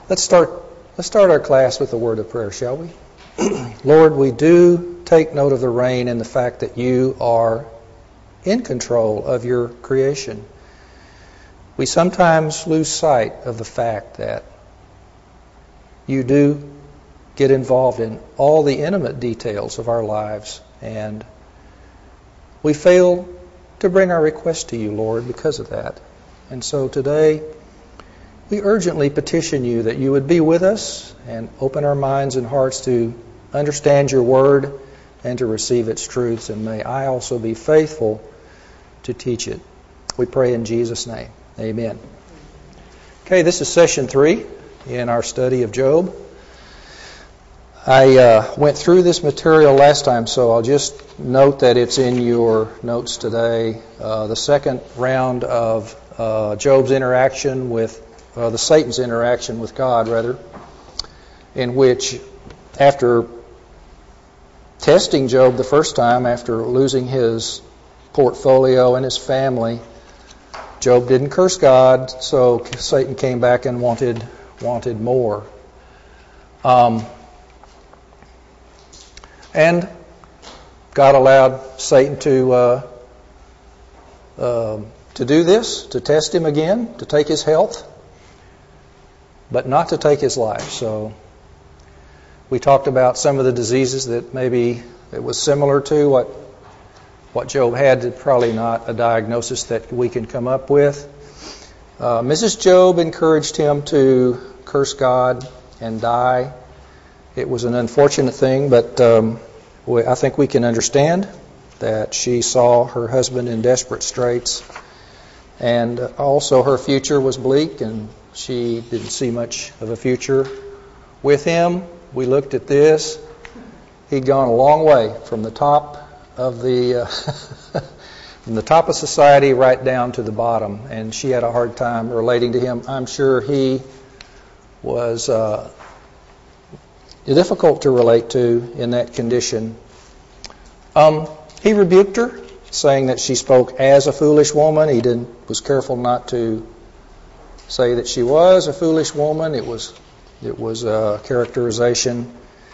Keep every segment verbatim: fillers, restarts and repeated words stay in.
Let's start let's start our class with a word of prayer, shall we? Lord, we do take note of the rain and the fact that you are in control of your creation. We sometimes lose sight of the fact that you do get involved in all the intimate details of our lives, and we fail to bring our request to you, Lord, because of that. And so today, we urgently petition you that you would be with us and open our minds and hearts to understand your word and to receive its truths, and may I also be faithful to teach it. We pray in Jesus' name. Amen. Okay, this is session three in our study of Job. I uh, went through this material last time, so I'll just note that it's in your notes today. Uh, the second round of uh, Job's interaction with, uh, the Satan's interaction with God, rather, in which after testing Job the first time, after losing his portfolio and his family, Job didn't curse God, so Satan came back and wanted wanted more. Um, and God allowed Satan to uh, uh, to do this, to test him again, to take his health, but not to take his life. So we talked about some of the diseases that maybe it was similar to what what Job had, probably not a diagnosis that we can come up with. Uh, Missus Job encouraged him to curse God and die. It was an unfortunate thing, but um, we, I think we can understand that she saw her husband in desperate straits, and also her future was bleak, and she didn't see much of a future with him. We looked at this. He'd gone a long way from the top of the uh, from the top of society right down to the bottom, and she had a hard time relating to him. I'm sure he was uh, difficult to relate to in that condition. Um, he rebuked her, saying that she spoke as a foolish woman. He didn't was careful not to say that she was a foolish woman. It was it was a characterization,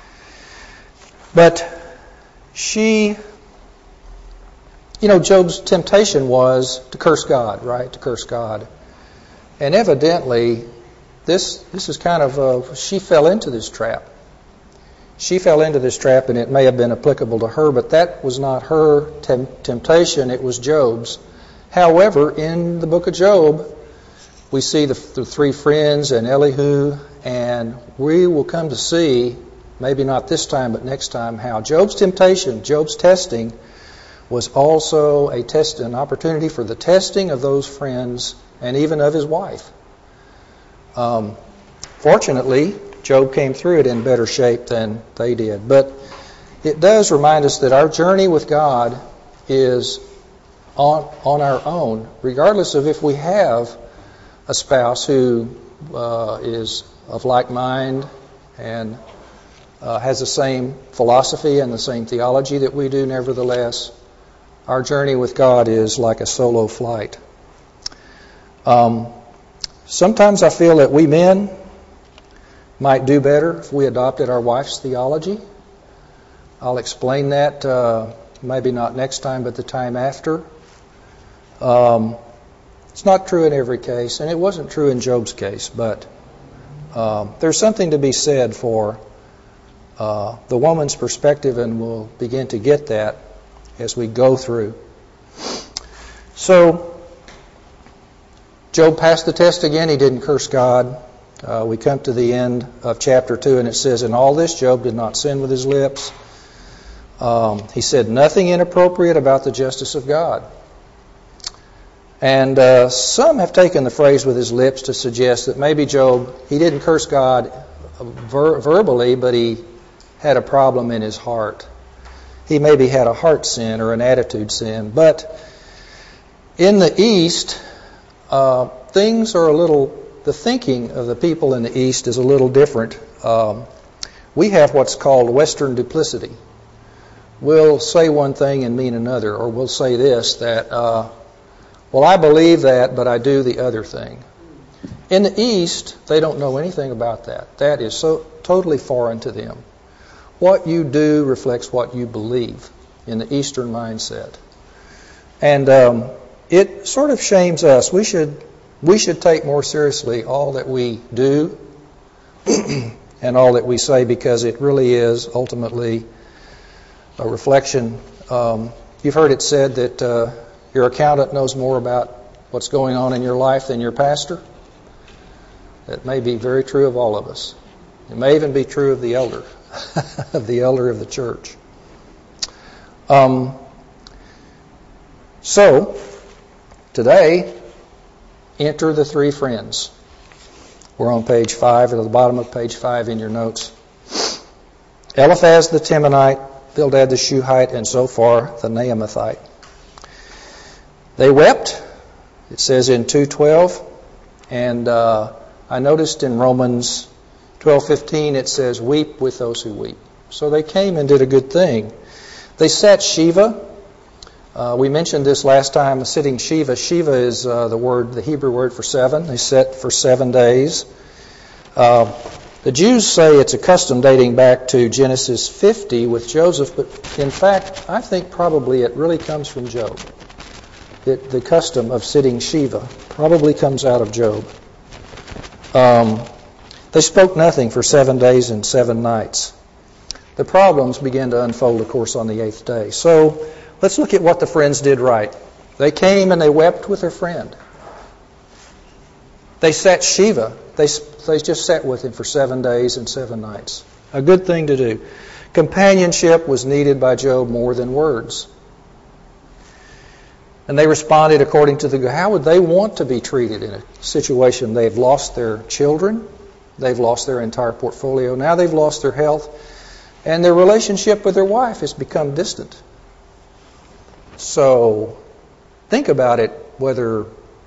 but she. You know, Job's temptation was to curse God, right? To curse God. And evidently, this this is kind of, a, she fell into this trap. She fell into this trap, and it may have been applicable to her, but that was not her tem- temptation, it was Job's. However, in the book of Job, we see the, the three friends and Elihu, and we will come to see, maybe not this time, but next time, how Job's temptation, Job's testing, was also a test, an opportunity for the testing of those friends and even of his wife. Um, fortunately, Job came through it in better shape than they did. But it does remind us that our journey with God is on, on our own, regardless of if we have a spouse who uh, is of like mind and uh, has the same philosophy and the same theology that we do. Nevertheless, our journey with God is like a solo flight. Um, sometimes I feel that we men might do better if we adopted our wife's theology. I'll explain that uh, maybe not next time, but the time after. Um, it's not true in every case, and it wasn't true in Job's case, but um, there's something to be said for uh, the woman's perspective, and we'll begin to get that as we go through. So, Job passed the test again. He didn't curse God. Uh, we come to the end of chapter two, and it says, "In all this, Job did not sin with his lips. Um, he said nothing inappropriate about the justice of God." And uh, some have taken the phrase "with his lips" to suggest that maybe Job, he didn't curse God ver- verbally, but he had a problem in his heart. He maybe had a heart sin or an attitude sin. But in the East, uh, things are a little, the thinking of the people in the East is a little different. Um, we have what's called Western duplicity. We'll say one thing and mean another, or we'll say this, that, uh, well, I believe that, but I do the other thing. In the East, they don't know anything about that. That is so totally foreign to them. What you do reflects what you believe in the Eastern mindset. And um, it sort of shames us. We should we should take more seriously all that we do and all that we say, because it really is ultimately a reflection. Um, you've heard it said that uh, your accountant knows more about what's going on in your life than your pastor. That may be very true of all of us. It may even be true of the elder, of the elder of the church. Um, so, today, enter the three friends. We're on page five, or at the bottom of page five in your notes. Eliphaz the Temanite, Bildad the Shuhite, and Zophar the Naamathite. They wept, it says in two twelve, and uh, I noticed in Romans twelve fifteen it says, weep with those who weep. So they came and did a good thing. They sat Shiva. Uh, we mentioned this last time, sitting Shiva. Shiva is uh, the word, the Hebrew word for seven. They sat for seven days. Uh, the Jews say it's a custom dating back to Genesis fifty with Joseph, but in fact, I think probably it really comes from Job. It, the custom of sitting Shiva probably comes out of Job. Um, they spoke nothing for seven days and seven nights. The problems began to unfold, of course, on the eighth day. So let's look at what the friends did right. They came and they wept with their friend. They sat Shiva. They, they just sat with him for seven days and seven nights. A good thing to do. Companionship was needed by Job more than words. And they responded according to the... How would they want to be treated in a situation? They've lost their children. They've lost their entire portfolio. Now they've lost their health. And their relationship with their wife has become distant. So think about it, whether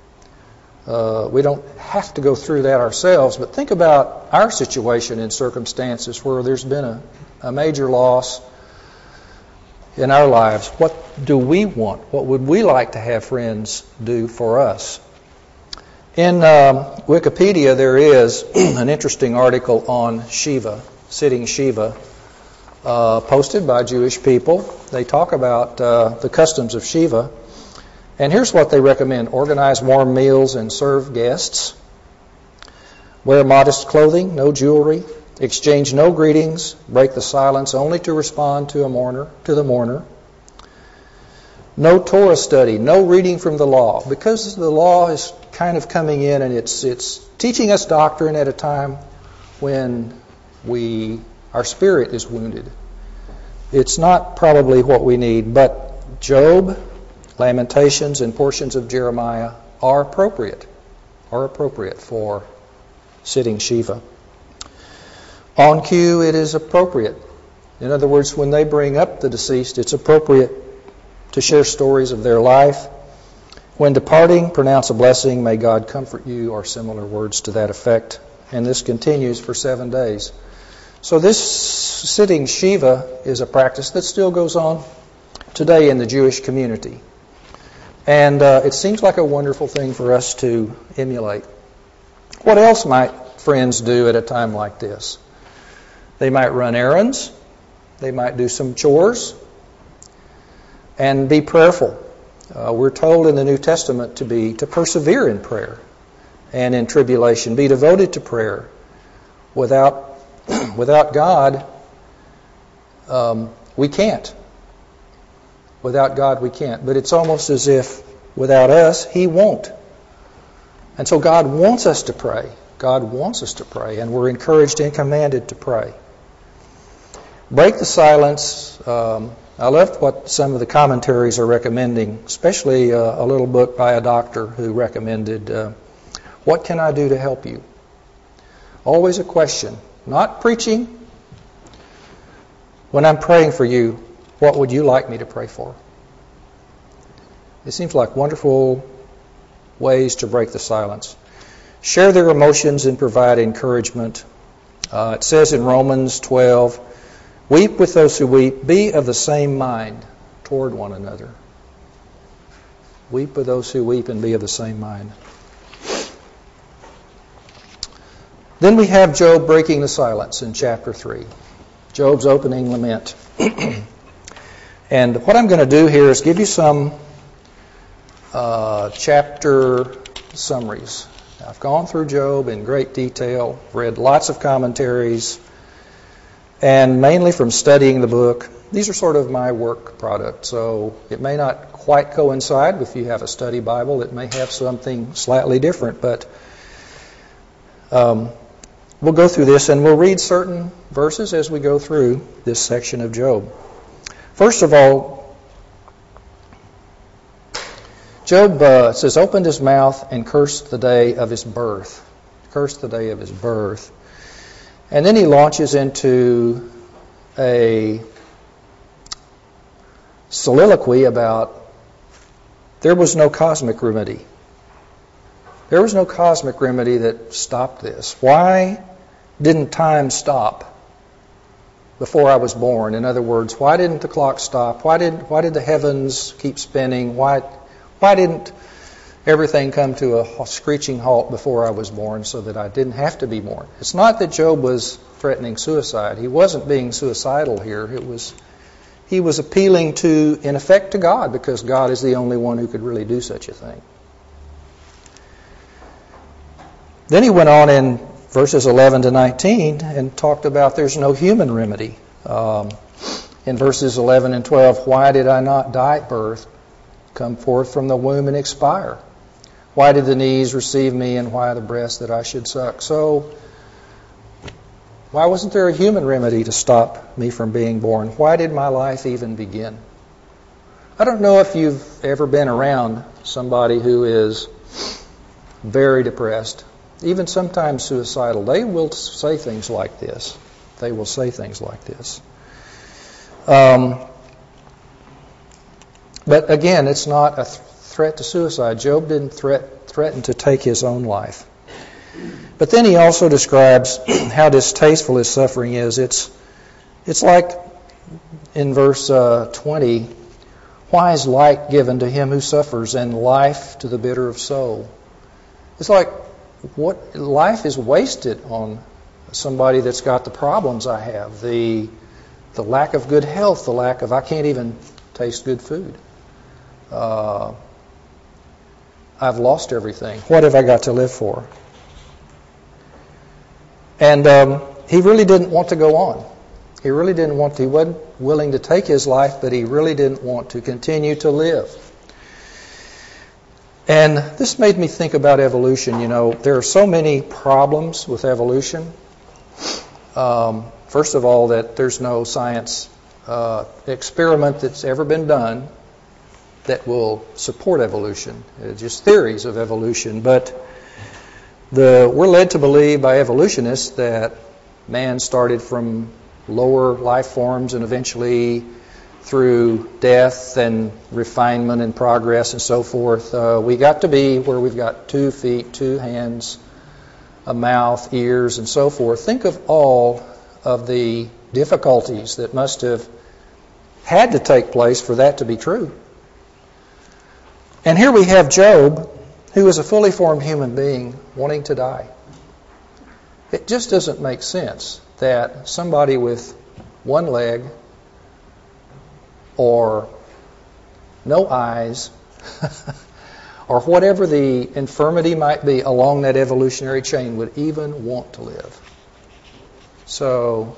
uh, we don't have to go through that ourselves, but think about our situation in circumstances where there's been a, a major loss in our lives. What do we want? What would we like to have friends do for us? In um, Wikipedia, there is an interesting article on Shiva, sitting Shiva, uh, posted by Jewish people. They talk about uh, the customs of Shiva. And here's what they recommend. Organize warm meals and serve guests. Wear modest clothing, no jewelry. Exchange no greetings. Break the silence only to respond to a mourner, to the mourner. No Torah study, no reading from the law. Because the law is kind of coming in and it's it's teaching us doctrine at a time when we our spirit is wounded. It's not probably what we need, but Job, Lamentations, and portions of Jeremiah are appropriate, are appropriate for sitting Shiva. On cue, it is appropriate. In other words, when they bring up the deceased, it's appropriate to share stories of their life. When departing, pronounce a blessing, may God comfort you, or similar words to that effect. And this continues for seven days. So this sitting Shiva is a practice that still goes on today in the Jewish community. And uh, it seems like a wonderful thing for us to emulate. What else might friends do at a time like this? They might run errands. They might do some chores. And be prayerful. Uh, we're told in the New Testament to be to persevere in prayer and in tribulation. Be devoted to prayer. Without without God, um, we can't. Without God, we can't. But it's almost as if without us, He won't. And so God wants us to pray. God wants us to pray, and we're encouraged and commanded to pray. Break the silence. Um, I loved what some of the commentaries are recommending, especially uh, a little book by a doctor who recommended, uh, what can I do to help you? Always a question. Not preaching. When I'm praying for you, what would you like me to pray for? It seems like wonderful ways to break the silence. Share their emotions and provide encouragement. Uh, it says in Romans twelve, weep with those who weep. Be of the same mind toward one another. Weep with those who weep and be of the same mind. Then we have Job breaking the silence in chapter three. Job's opening lament. And what I'm going to do here is give you some uh, chapter summaries. I've gone through Job in great detail, read lots of commentaries, and mainly from studying the book. These are sort of my work product, so it may not quite coincide. If you have a study Bible, it may have something slightly different, but um, we'll go through this, and we'll read certain verses as we go through this section of Job. First of all, Job uh, says, opened his mouth and cursed the day of his birth. Cursed the day of his birth. And then he launches into a soliloquy about there was no cosmic remedy. There was no cosmic remedy that stopped this. Why didn't time stop before I was born? In other words, why didn't the clock stop? Why did why did the heavens keep spinning? Why why didn't everything come to a screeching halt before I was born so that I didn't have to be born? It's not that Job was threatening suicide. He wasn't being suicidal here. It was he was appealing to, in effect, to God, because God is the only one who could really do such a thing. Then he went on in verses eleven to nineteen and talked about there's no human remedy. Um, in verses eleven and twelve, why did I not die at birth, come forth from the womb and expire? Why did the knees receive me, and why the breast that I should suck? So, why wasn't there a human remedy to stop me from being born? Why did my life even begin? I don't know if you've ever been around somebody who is very depressed, even sometimes suicidal. They will say things like this. They will say things like this. Um, but again, it's not a th- threat to suicide. Job didn't threat, threaten to take his own life. But then he also describes how distasteful his suffering is. It's it's like in verse uh, twenty, why is light given to him who suffers, and life to the bitter of soul? It's like, what life is wasted on somebody that's got the problems I have, the the lack of good health, the lack of, I can't even taste good food. Uh, I've lost everything. What have I got to live for? And um, he really didn't want to go on. He really didn't want to. He wasn't willing to take his life, but he really didn't want to continue to live. And this made me think about evolution. You know, there are so many problems with evolution. Um, first of all, that there's no science uh, experiment that's ever been done that will support evolution. It's just theories of evolution. But the we're led to believe by evolutionists that man started from lower life forms and eventually through death and refinement and progress and so forth, uh, we got to be where we've got two feet, two hands, a mouth, ears, and so forth. Think of all of the difficulties that must have had to take place for that to be true. And here we have Job, who is a fully formed human being, wanting to die. It just doesn't make sense that somebody with one leg or no eyes or whatever the infirmity might be along that evolutionary chain would even want to live. So,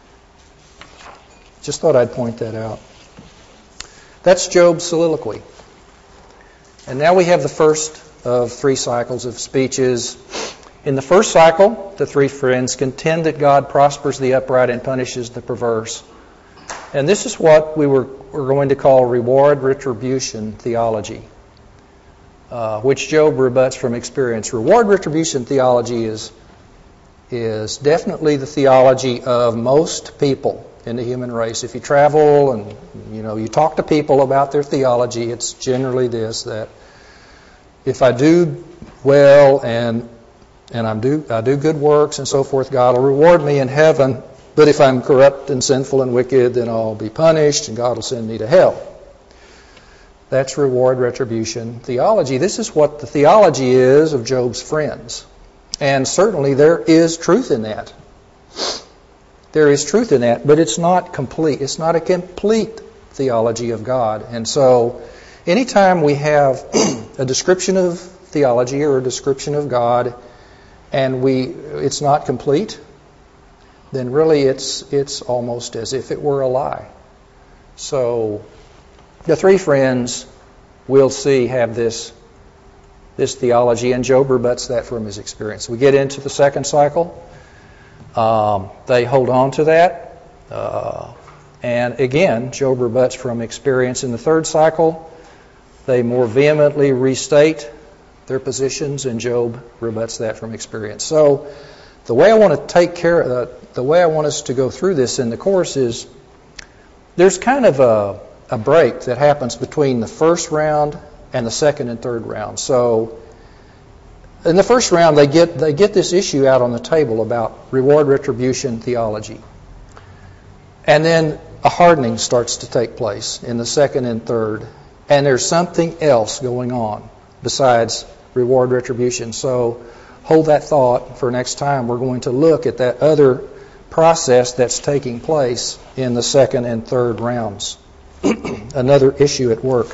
just thought I'd point that out. That's Job's soliloquy. And now we have the first of three cycles of speeches. In the first cycle, the three friends contend that God prospers the upright and punishes the perverse. And this is what we were, we're going to call reward retribution theology, uh, which Job rebuts from experience. Reward retribution theology is, is definitely the theology of most people in the human race. If you travel and you know you talk to people about their theology, it's generally this, that if I do well and and I do I do good works and so forth, God will reward me in heaven. But if I'm corrupt and sinful and wicked, then I'll be punished and God will send me to hell. That's reward retribution theology. This is what the theology is of Job's friends. And certainly there is truth in that. There is truth in that, but it's not complete. It's not a complete theology of God. And so anytime we have a description of theology or a description of God and we it's not complete, then really it's it's almost as if it were a lie. So the three friends, we'll see, have this this theology, and Job rebuts that from his experience. We get into the second cycle. Um, they hold on to that. Uh, and again, Job rebuts from experience. In the third cycle, they more vehemently restate their positions, and Job rebuts that from experience. So the way I want to take care of that, the way I want us to go through this in the course is there's kind of a, a break that happens between the first round and the second and third round. So in the first round, they get they get this issue out on the table about reward retribution theology. And then a hardening starts to take place in the second and third. And there's something else going on besides reward retribution. So hold that thought for next time. We're going to look at that other process that's taking place in the second and third rounds. Another issue at work.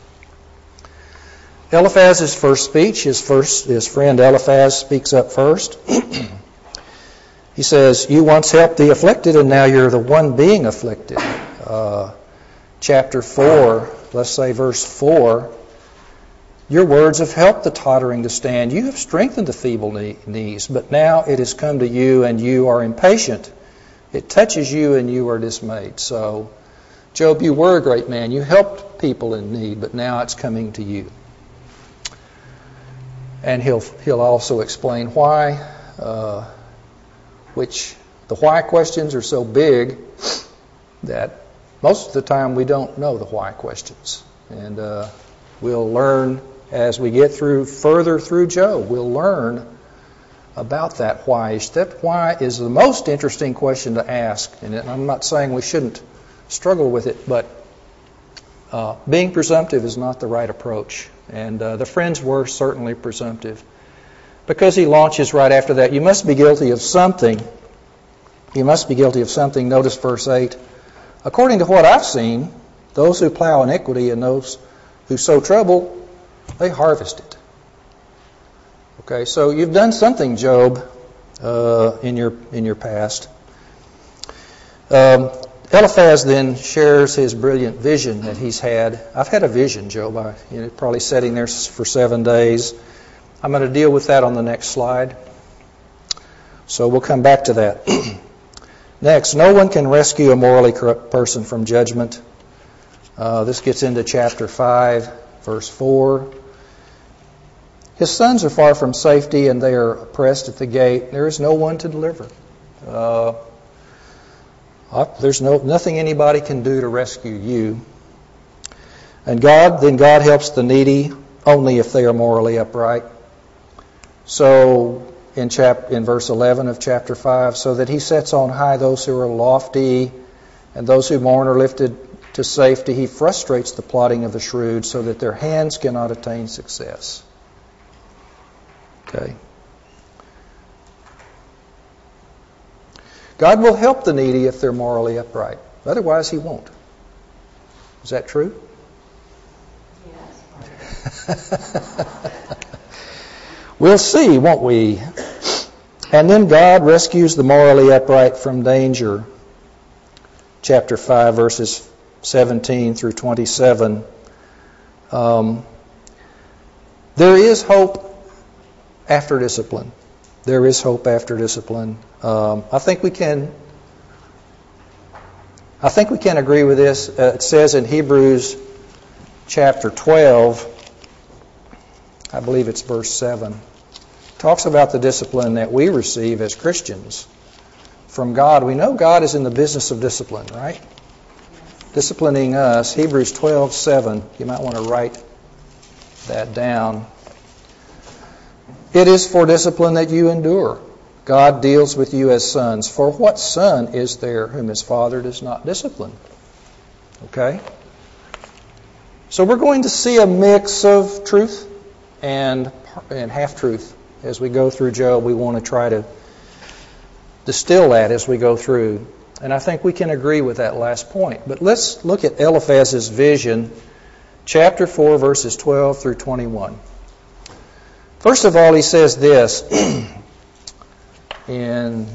Eliphaz's first speech, his first, his friend Eliphaz speaks up first. He says, "You once helped the afflicted, and now you're the one being afflicted." Uh, chapter four, let's say verse four, "Your words have helped the tottering to stand. You have strengthened the feeble knees, but now it has come to you, and you are impatient. It touches you, and you are dismayed." So, Job, you were a great man. You helped people in need, but now it's coming to you. And he'll he'll also explain why, uh, which the why questions are so big that most of the time we don't know the why questions. And uh, we'll learn as we get through further through Job. We'll learn about that why. That why is the most interesting question to ask. And I'm not saying we shouldn't struggle with it, but uh, being presumptive is not the right approach. And uh, the friends were certainly presumptive. Because he launches right after that, you must be guilty of something. You must be guilty of something. Notice verse eight. "According to what I've seen, those who plow iniquity and those who sow trouble, they harvest it." Okay, so you've done something, Job, uh, in your in your past. Um, Eliphaz then shares his brilliant vision that he's had. I've had a vision, Job. I, you know, probably sitting there for seven days. I'm going to deal with that on the next slide. So we'll come back to that. Next, no one can rescue a morally corrupt person from judgment. Uh, this gets into chapter five, verse four. "His sons are far from safety, and they are oppressed at the gate. There is no one to deliver." Uh, There's no nothing anybody can do to rescue you. And God, then God helps the needy only if they are morally upright. So in chap in verse eleven of chapter five, "So that he sets on high those who are lofty, and those who mourn are lifted to safety. He frustrates the plotting of the shrewd, so that their hands cannot attain success." Okay. God will help the needy if they're morally upright. Otherwise, he won't. Is that true? Yes. We'll see, won't we? "And then God rescues the morally upright from danger." Chapter five, verses seventeen through twenty-seven. Um, there is hope after discipline. There is hope after discipline. Um, I think we can. I think we can agree with this. Uh, it says in Hebrews chapter twelve, I believe it's verse seven, talks about the discipline that we receive as Christians from God. We know God is in the business of discipline, right? Disciplining us. Hebrews twelve seven. You might want to write that down. "It is for discipline that you endure. God deals with you as sons. For what son is there whom his father does not discipline?" Okay? So we're going to see a mix of truth and and half-truth as we go through Job, we want to try to distill that as we go through. And I think we can agree with that last point. But let's look at Eliphaz's vision, chapter four, verses twelve through twenty-one. First of all, he says this in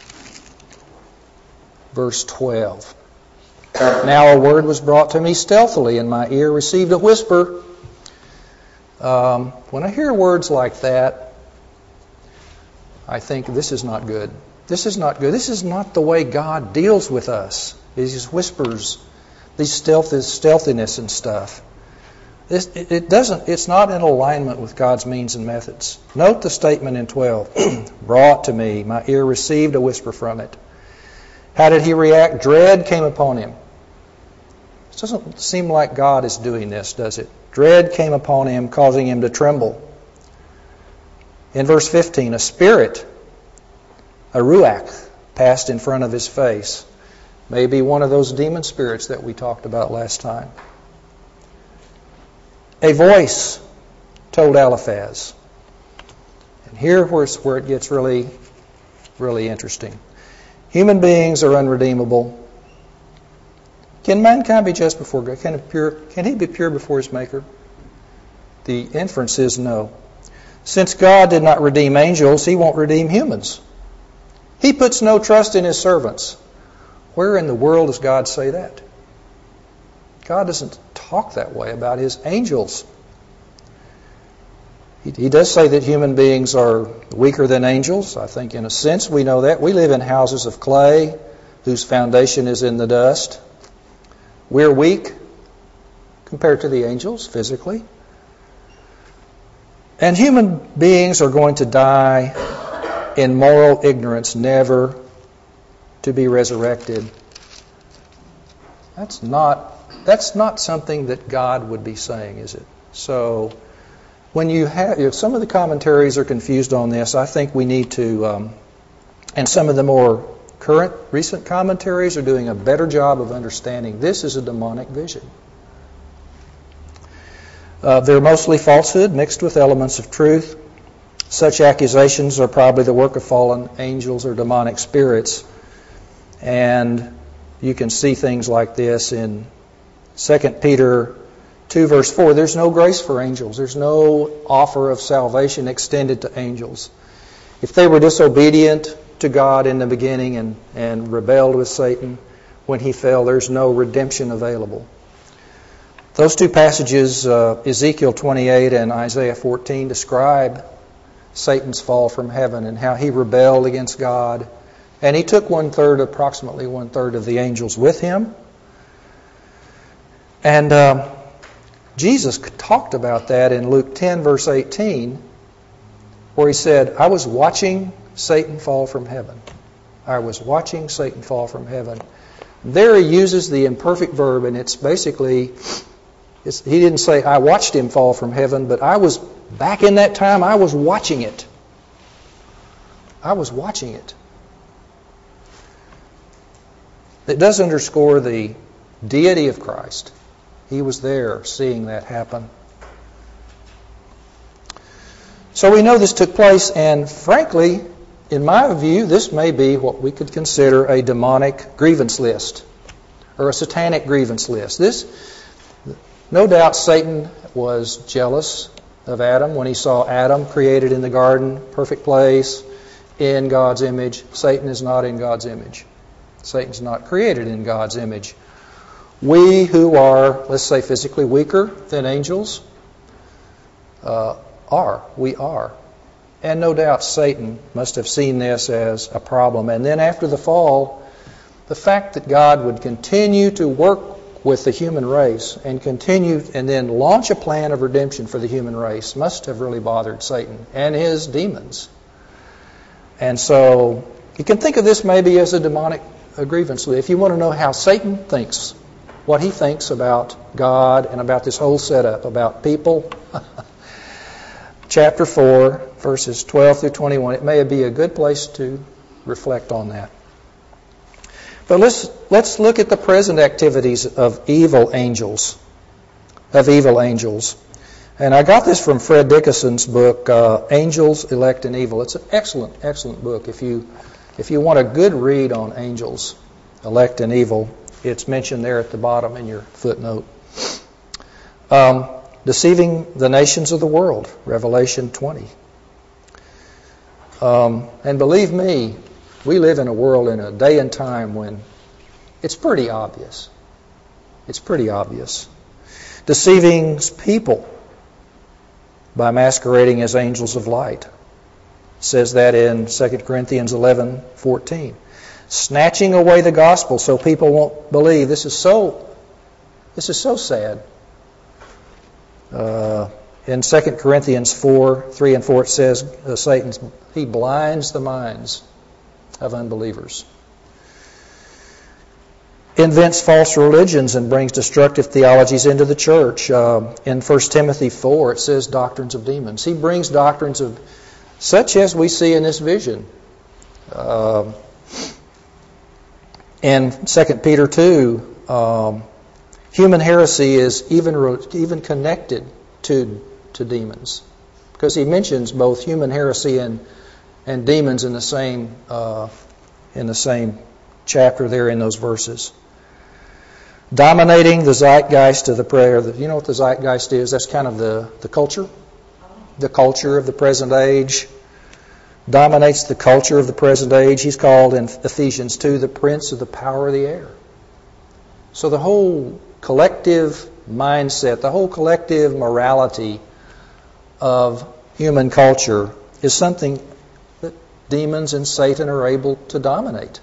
verse twelve. Now a word was brought to me stealthily, and my ear received a whisper. Um, when I hear words like that, I think this is not good. This is not good. This is not the way God deals with us. These whispers, these stealth, stealthiness and stuff. This, it, it doesn't. It's not in alignment with God's means and methods. Note the statement in twelve. Brought to me, my ear received a whisper from it. How did he react? Dread came upon him. It doesn't seem like God is doing this, does it? Dread came upon him, causing him to tremble. In verse fifteen, a spirit, a ruach, passed in front of his face. Maybe one of those demon spirits that we talked about last time. A voice told Eliphaz. And here where's where it gets really, really interesting. Human beings are unredeemable. Can mankind be just before God? Can, pure, can he be pure before his Maker? The inference is no. Since God did not redeem angels, he won't redeem humans. He puts no trust in his servants. Where in the world does God say that? God doesn't talk that way about his angels. He, he does say that human beings are weaker than angels. I think in a sense we know that. We live in houses of clay whose foundation is in the dust. We're weak compared to the angels physically. And human beings are going to die in moral ignorance, never to be resurrected. That's not that's not something that God would be saying, is it? So when you have, if some of the commentaries are confused on this, I think we need to, um, and some of the more current, recent commentaries are doing a better job of understanding this is a demonic vision. Uh, they're mostly falsehood mixed with elements of truth. Such accusations are probably the work of fallen angels or demonic spirits. And you can see things like this in Second Peter two, verse four. There's no grace for angels. There's no offer of salvation extended to angels. If they were disobedient to God in the beginning and, and rebelled with Satan when he fell, there's no redemption available. Those two passages, uh, Ezekiel twenty-eight and Isaiah fourteen, describe Satan's fall from heaven and how he rebelled against God. And he took one-third, approximately one-third of the angels with him. And uh, Jesus talked about that in Luke ten, verse eighteen, where he said, I was watching Satan fall from heaven. I was watching Satan fall from heaven. There he uses the imperfect verb, and it's basically, it's, he didn't say, I watched him fall from heaven, but I was, back in that time, I was watching it. I was watching it. It does underscore the deity of Christ. He was there seeing that happen. So we know this took place, and frankly, in my view, this may be what we could consider a demonic grievance list or a satanic grievance list. This, no doubt Satan was jealous of Adam when he saw Adam created in the garden, perfect place, in God's image. Satan is not in God's image. Satan's not created in God's image. We who are, let's say, physically weaker than angels, uh, are. We are. And no doubt Satan must have seen this as a problem. And then after the fall, the fact that God would continue to work with the human race and continue and then launch a plan of redemption for the human race must have really bothered Satan and his demons. And so you can think of this maybe as a demonic a grievance. If you want to know how Satan thinks, what he thinks about God and about this whole setup, about people, chapter four, verses twelve through twenty-one, it may be a good place to reflect on that. But let's let's look at the present activities of evil angels. Of evil angels. And I got this from Fred Dickinson's book, uh, Angels, Elect, and Evil. It's an excellent, excellent book. If you if you want a good read on angels, elect, and evil, it's mentioned there at the bottom in your footnote. Um, deceiving the nations of the world, Revelation twenty. Um, and believe me, we live in a world, in a day and time when it's pretty obvious. It's pretty obvious. Deceiving people by masquerading as angels of light. It says that in Second Corinthians eleven fourteen. Snatching away the gospel so people won't believe. This is so, this is so sad. Uh, in Second Corinthians four, three and four, it says uh, Satan, he blinds the minds of unbelievers. Invents false religions and brings destructive theologies into the church. Uh, in First Timothy four, it says doctrines of demons. He brings doctrines of such as we see in this vision. Uh, in Second Peter two, um, human heresy is even even connected to to demons, because he mentions both human heresy and and demons in the same uh, in the same chapter there in those verses. Dominating the zeitgeist of the prayer. You know what the zeitgeist is? That's kind of the, the culture. The culture of the present age. Dominates the culture of the present age. He's called in Ephesians two the prince of the power of the air. So the whole collective mindset, the whole collective morality of human culture is something that demons and Satan are able to dominate.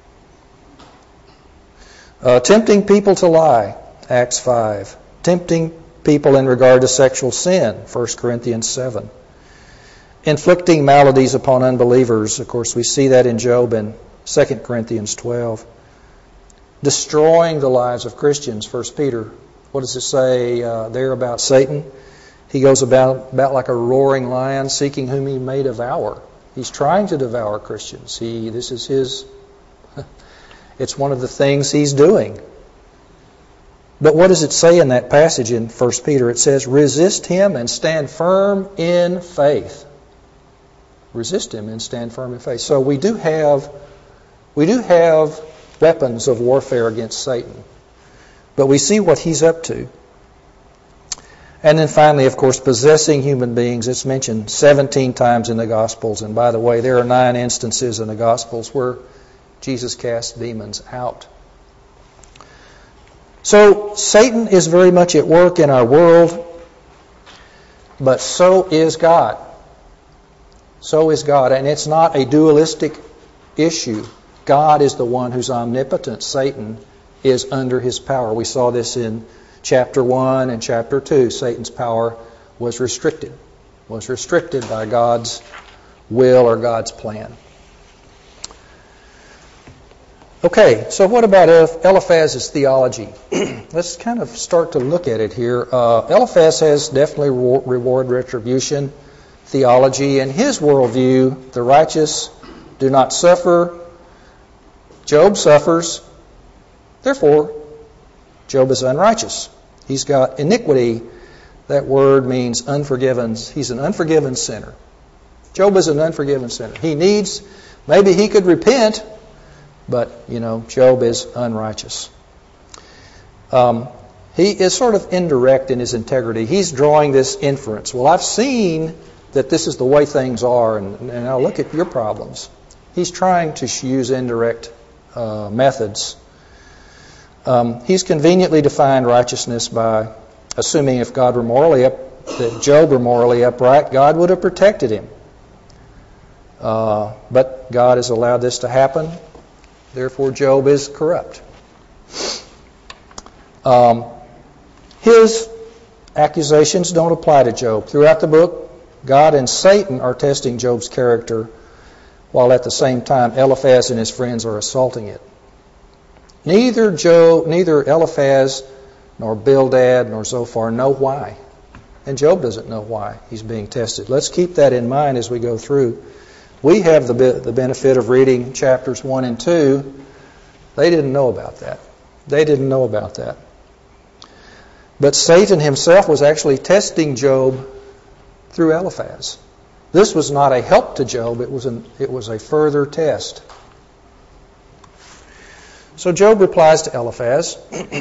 Uh, tempting people to lie, Acts five. Tempting people in regard to sexual sin, First Corinthians seven. Inflicting maladies upon unbelievers, of course we see that in Job and Second Corinthians twelve. Destroying the lives of Christians, First Peter. What does it say uh, there about Satan? He goes about, about like a roaring lion, seeking whom he may devour. He's trying to devour Christians. He, this is his... It's one of the things he's doing. But what does it say in that passage in First Peter? It says, resist him and stand firm in faith. Resist him and stand firm in faith. So we do have, we do have weapons of warfare against Satan. But we see what he's up to. And then finally, of course, possessing human beings. It's mentioned seventeen times in the Gospels. And by the way, there are nine instances in the Gospels where Jesus cast demons out. So Satan is very much at work in our world, but so is God. So is God. And it's not a dualistic issue. God is the one who's omnipotent. Satan is under his power. We saw this in chapter one and chapter two. Satan's power was restricted. Was restricted by God's will or God's plan. Okay, so what about Eliphaz's theology? Let's kind of start to look at it here. Uh, Eliphaz has definitely reward retribution theology. In his worldview, the righteous do not suffer. Job suffers. Therefore, Job is unrighteous. He's got iniquity. That word means unforgiven. He's an unforgiven sinner. Job is an unforgiven sinner. He needs, maybe he could repent, but, you know, Job is unrighteous. Um, he is sort of indirect in his integrity. He's drawing this inference. Well, I've seen that this is the way things are, and, and now look at your problems. He's trying to use indirect uh, methods. Um, he's conveniently defined righteousness by assuming if God were morally up, that Job were morally upright, God would have protected him. Uh, but God has allowed this to happen. Therefore, Job is corrupt. Um, his accusations don't apply to Job. Throughout the book, God and Satan are testing Job's character, while at the same time Eliphaz and his friends are assaulting it. Neither Job, neither Eliphaz nor Bildad nor Zophar know why. And Job doesn't know why he's being tested. Let's keep that in mind as we go through. We have the the benefit of reading chapters one and two. They didn't know about that. They didn't know about that. But Satan himself was actually testing Job through Eliphaz. This was not a help to Job, it was, an, it was a further test. So Job replies to Eliphaz.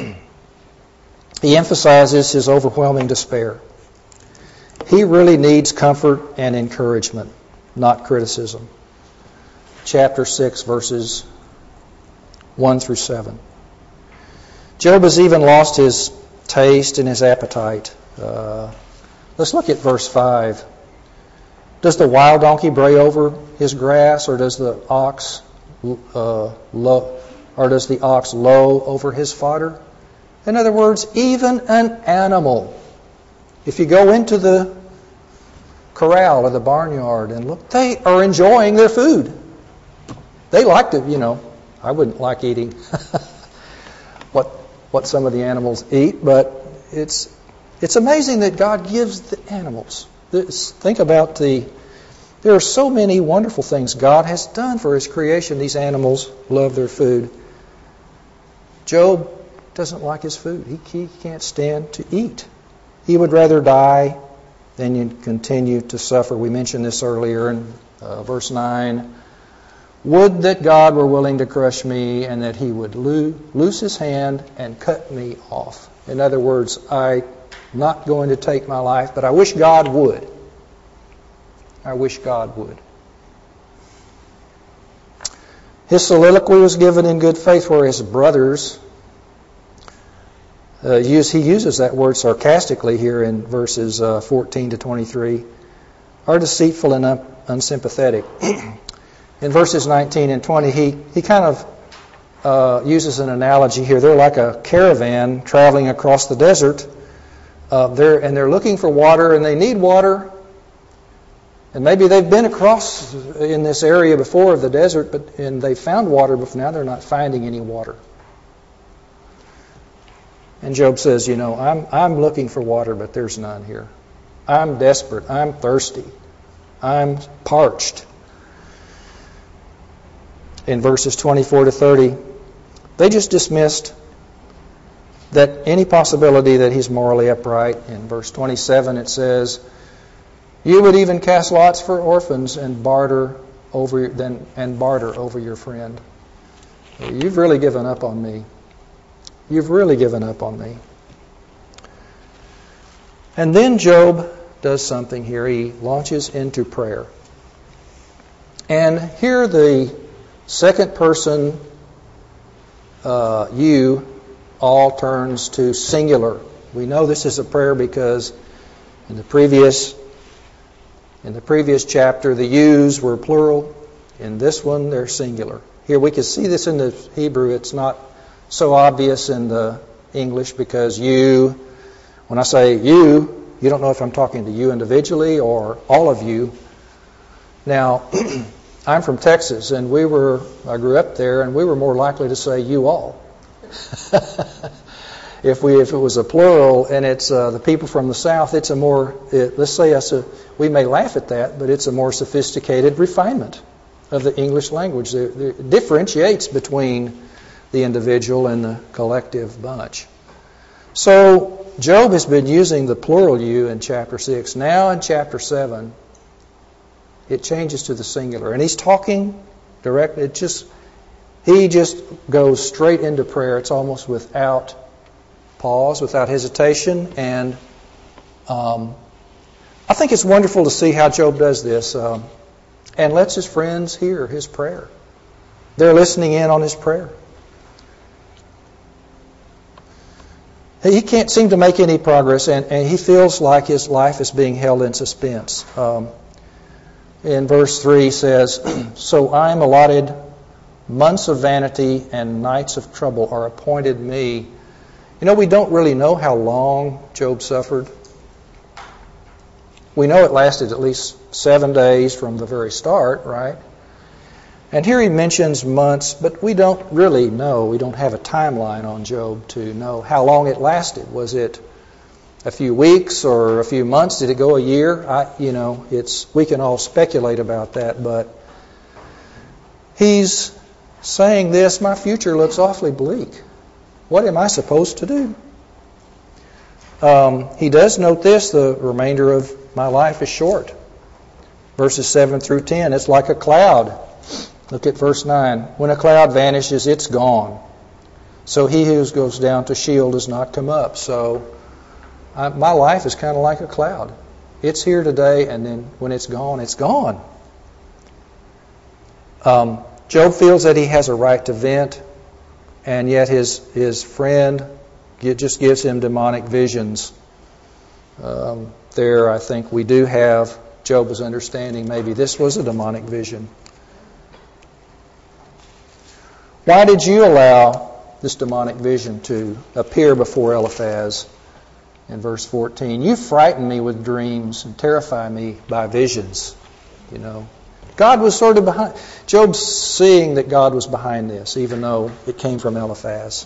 He emphasizes his overwhelming despair. He really needs comfort and encouragement, not criticism. Chapter six, verses one through seven. Job has even lost his taste and his appetite. Uh, let's look at verse five. Does the wild donkey bray over his grass, or does the ox uh, low, or does the ox low over his fodder? In other words, even an animal, if you go into the corral or the barnyard and look, they are enjoying their food. They like to, you know, I wouldn't like eating what what some of the animals eat, but it's it's amazing that God gives the animals. This, think about the, there are so many wonderful things God has done for His creation. These animals love their food. Job doesn't like his food. He, he can't stand to eat. He would rather die than continue to suffer. We mentioned this earlier in uh, verse nine. Would that God were willing to crush me, and that He would loo- loose His hand and cut me off. In other words, I'm not going to take my life, but I wish God would. I wish God would. His soliloquy was given in good faith, where his brothers, uh, use, he uses that word sarcastically here in verses uh, fourteen to twenty-three, are deceitful and un- unsympathetic. In verses nineteen and twenty, he, he kind of uh, uses an analogy here. They're like a caravan traveling across the desert, uh, they're, and they're looking for water, and they need water. And maybe they've been across in this area before of the desert, but and they found water, but now they're not finding any water. And Job says, you know, I'm I'm looking for water, but there's none here. I'm desperate. I'm thirsty. I'm parched. In verses twenty-four to thirty, they just dismissed that any possibility that he's morally upright. In verse twenty-seven, it says, you would even cast lots for orphans and barter over then and barter over your friend. You've really given up on me. You've really given up on me. And then Job does something here. He launches into prayer. And here the second person, uh, you, all turns to singular. We know this is a prayer because in the previous In the previous chapter, the yous were plural. In this one, they're singular. Here we can see this in the Hebrew. It's not so obvious in the English because you, when I say you, you don't know if I'm talking to you individually or all of you. Now, I'm from Texas, and we were, I grew up there, and we were more likely to say you all. If we, if it was a plural and it's uh, the people from the South, it's a more, it, let's say us a, we may laugh at that, but it's a more sophisticated refinement of the English language. It, it differentiates between the individual and the collective bunch. So Job has been using the plural you in chapter six. Now in chapter seven, it changes to the singular. And he's talking directly. It just, he just goes straight into prayer. It's almost without pause, without hesitation, and um, I think it's wonderful to see how Job does this um, and lets his friends hear his prayer. They're listening in on his prayer. He can't seem to make any progress, and, and he feels like his life is being held in suspense. Um, in verse three says, so I am allotted months of vanity and nights of trouble are appointed me. You know, we don't really know how long Job suffered. We know it lasted at least seven days from the very start, right? And here he mentions months, but we don't really know. We don't have a timeline on Job to know how long it lasted. Was it a few weeks or a few months? Did it go a year? I, you know, it's we can all speculate about that, but he's saying this, my future looks awfully bleak. What am I supposed to do? Um, he does note this, the remainder of my life is short. Verses seven through ten, it's like a cloud. Look at verse nine. When a cloud vanishes, it's gone. So he who goes down to Sheol does not come up. So I, my life is kind of like a cloud. It's here today, and then when it's gone, it's gone. Um, Job feels that he has a right to vent, and yet his, his friend just gives him demonic visions. Um, there, I think we do have Job's understanding. Maybe this was a demonic vision. Why did you allow this demonic vision to appear before Eliphaz? In verse fourteen, you frighten me with dreams and terrify me by visions. You know, God was sort of behind. Job's seeing that God was behind this, even though it came from Eliphaz.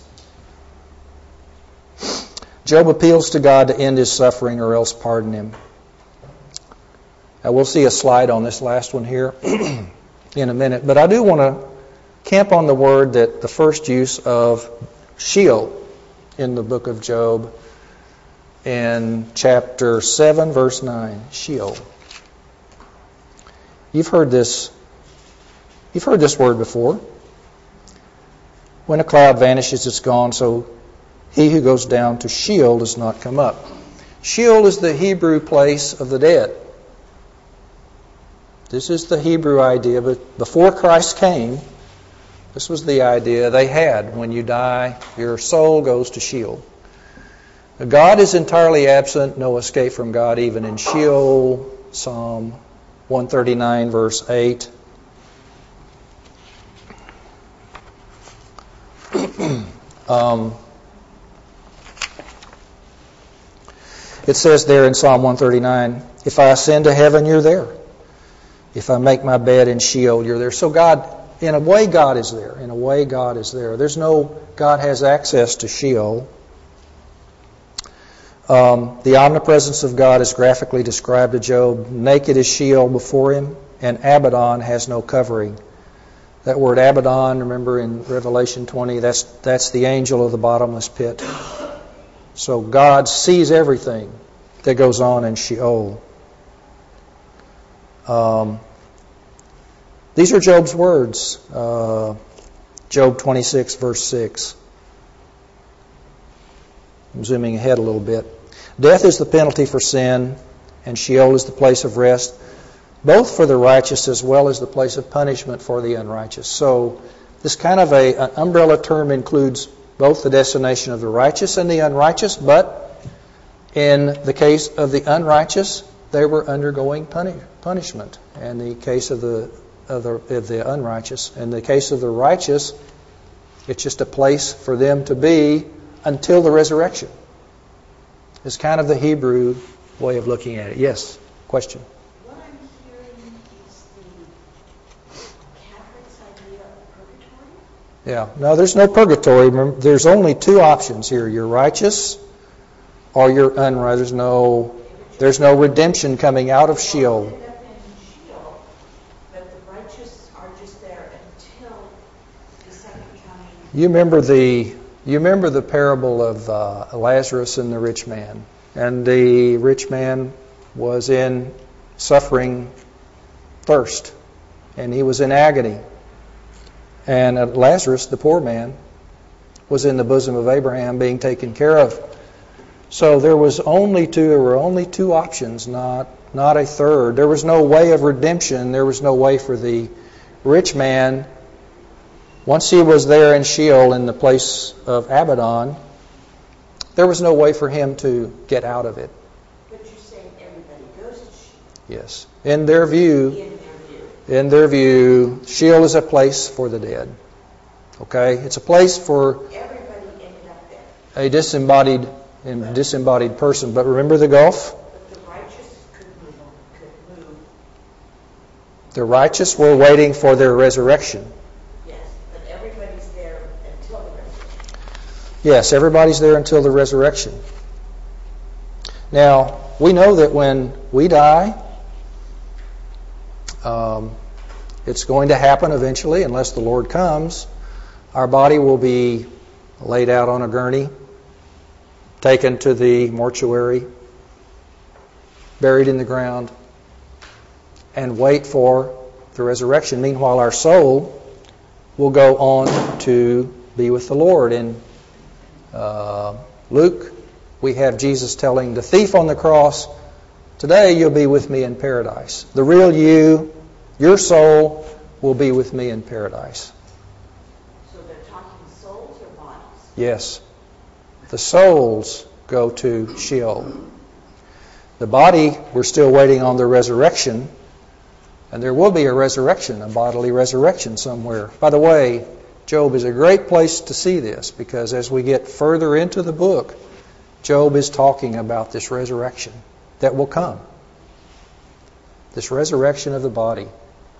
Job appeals to God to end his suffering or else pardon him. Now, we'll see a slide on this last one here in a minute, but I do want to camp on the word that the first use of Sheol in the book of Job in chapter seven, verse nine, Sheol. You've heard this, you've heard this word before. When a cloud vanishes, it's gone, so he who goes down to Sheol does not come up. Sheol is the Hebrew place of the dead. This is the Hebrew idea, but before Christ came, this was the idea they had. When you die, your soul goes to Sheol. God is entirely absent, no escape from God even in Sheol. Psalm one thirty-nine, verse eight. um, it says there in Psalm one thirty-nine, if I ascend to heaven, you're there. If I make my bed in Sheol, you're there. So God, in a way, God is there. In a way, God is there. There's no, God has access to Sheol. Um, the omnipresence of God is graphically described to Job. Naked is Sheol before him, and Abaddon has no covering. That word Abaddon, remember in Revelation twenty, that's that's the angel of the bottomless pit. So God sees everything that goes on in Sheol. Um, these are Job's words. Uh, Job twenty-six, verse six. I'm zooming ahead a little bit. Death is the penalty for sin, and Sheol is the place of rest, both for the righteous as well as the place of punishment for the unrighteous. So this kind of a, an umbrella term includes both the destination of the righteous and the unrighteous, but in the case of the unrighteous, they were undergoing puni- punishment. In the case of the, of the of the unrighteous, in the case of the righteous, it's just a place for them to be until the resurrection. It's kind of the Hebrew way of looking at it. Yes, question? What I'm hearing is the Catholic's idea of purgatory? Yeah. No, there's no purgatory. Remember, there's only two options here. You're righteous or you're unrighteous. There's no, there's no redemption coming out of Sheol. End up in Sheol, but the righteous are just there until the second coming. You remember the you remember the parable of uh, Lazarus and the rich man, and the rich man was in suffering thirst, and he was in agony, and uh, Lazarus, the poor man, was in the bosom of Abraham, being taken care of. So there was only two. There were only two options, not not a third. There was no way of redemption. There was no way for the rich man. Once he was there in Sheol, in the place of Abaddon, there was no way for him to get out of it. But you're saying everybody goes to Sheol. Yes, in their view, In their view. in their view, Sheol is a place for the dead. Okay, it's a place for Everybody ended up there. a disembodied, a disembodied person. But remember the gulf. But the righteous could move. Could move. The righteous were waiting for their resurrection. Yes, but everybody's there until the resurrection. Yes, everybody's there until the resurrection. Now, we know that when we die, um, it's going to happen eventually, unless the Lord comes. Our body will be laid out on a gurney, taken to the mortuary, buried in the ground, and wait for the resurrection. Meanwhile, our soul will go on to be with the Lord. In uh, Luke, we have Jesus telling the thief on the cross, today you'll be with me in paradise. The real you, your soul, will be with me in paradise. So they're talking souls or bodies? Yes. The souls go to Sheol. The body, we're still waiting on the resurrection. And there will be a resurrection, a bodily resurrection somewhere. By the way, Job is a great place to see this, because as we get further into the book, Job is talking about this resurrection that will come. This resurrection of the body.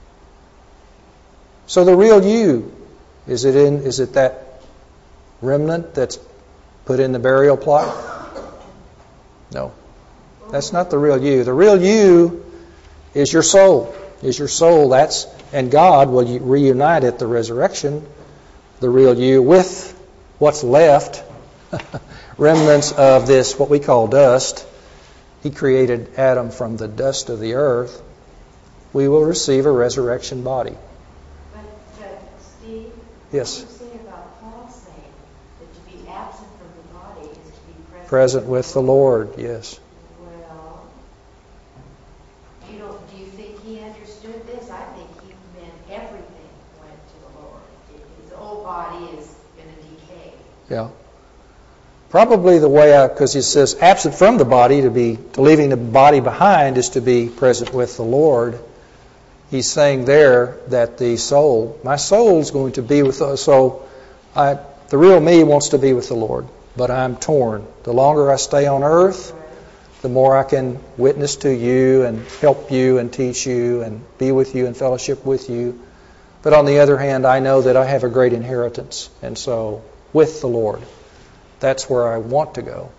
So the real you, is it in? Is it that remnant that's put in the burial plot? No. That's not the real you. The real you is your soul. Is your soul. That's and God will reunite at the resurrection the real you with what's left, remnants of this, what we call dust. He created Adam from the dust of the earth. We will receive a resurrection body. But, but Steve, yes. What you say about Paul saying that to be absent from the body is to be present, present with the Lord, yes. Well, you know, do you think he understood this? I think he meant everything went to the Lord. His whole body is going to decay. Yeah. Probably the way I, because he says absent from the body, to be to leaving the body behind is to be present with the Lord. He's saying there that the soul, my soul's going to be with us. So I, the real me wants to be with the Lord, but I'm torn. The longer I stay on earth, the more I can witness to you and help you and teach you and be with you and fellowship with you. But on the other hand, I know that I have a great inheritance, and so with the Lord, that's where I want to go.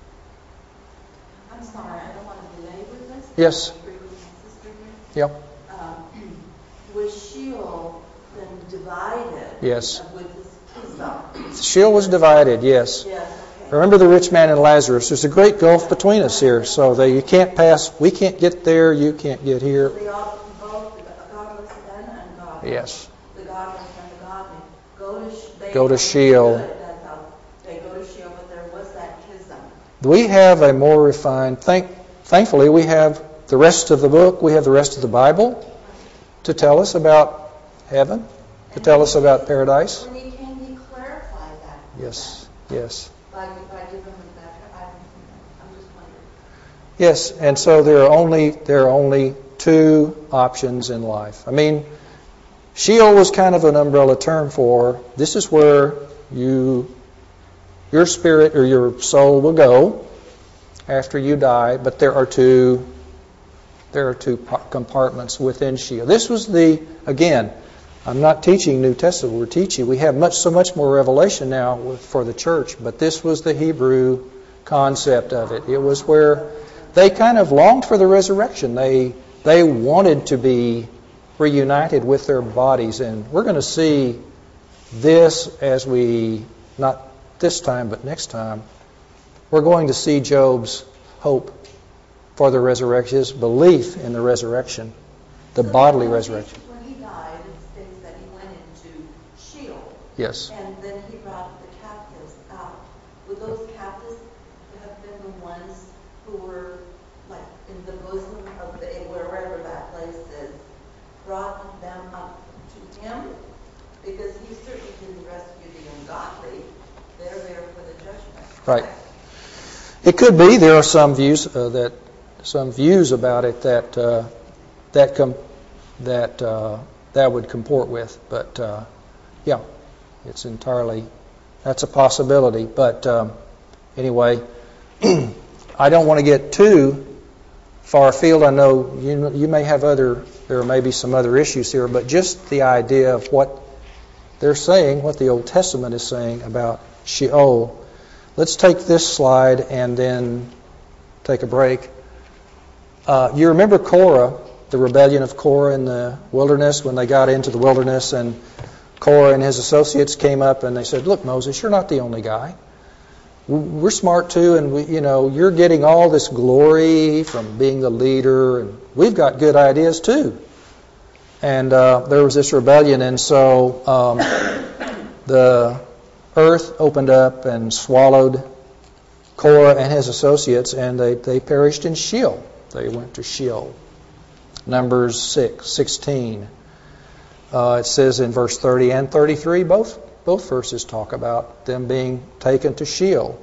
I'm sorry, I don't want to belabor this. Yes. I agree with my sister Yep. here. Um, was Sheol then divided? Yes. With this kingdom? Sheol was divided, yes. Yes. Okay. Remember the rich man and Lazarus. There's a great gulf between us here, so that you can't pass. We can't get there. You can't get here. They all both, the godless and ungodly. Yes. The godless and the godly go to. Sh- They Go to Sheol. That's how they go to Sheol, but there was that chasm. We have a more refined. Thank, thankfully, we have the rest of the book. We have the rest of the Bible to tell us about heaven, to tell us about paradise. When he came, he clarified that. Yes. Yes. By, by giving them that. I'm, I'm just wondering. Yes, and so there are only there are only two options in life. I mean, Sheol was kind of an umbrella term for this is where you your spirit or your soul will go after you die, but there are two there are two compartments within Sheol. This was the again, I'm not teaching New Testament, we're teaching. We have much so much more revelation now for the church, but this was the Hebrew concept of it. It was where they kind of longed for the resurrection. They they wanted to be reunited with their bodies, and we're going to see this as we, not this time, but next time, we're going to see Job's hope for the resurrection, his belief in the resurrection, the So bodily when he- resurrection. When he died, it states that he went into Sheol, Yes. and then he brought the captives out. Would those captives have been the ones who were like in the bosom of the wherever that place is, brought them up to him? Because he certainly didn't rescue the ungodly. They're there for the judgment. Right. It could be. There are some views uh, that some views about it that uh, that com- that uh, that would comport with, but uh, yeah, it's entirely that's a possibility. But um, anyway, I don't want to get too far afield. I know you you may have other there may be some other issues here, but just the idea of what they're saying, what the Old Testament is saying about Sheol. Let's take this slide and then take a break. Uh, you remember Korah, the rebellion of Korah in the wilderness, when they got into the wilderness and Korah and his associates came up and they said, look, Moses, you're not the only guy. we're smart too, and we, you know, you're getting all this glory from being the leader, and we've got good ideas too. And uh, there was this rebellion, and so um, the earth opened up and swallowed Korah and his associates, and they, they perished in Sheol. They went to Sheol. Numbers six, sixteen. Uh, it says in verse thirty and thirty-three, both both verses talk about them being taken to Sheol.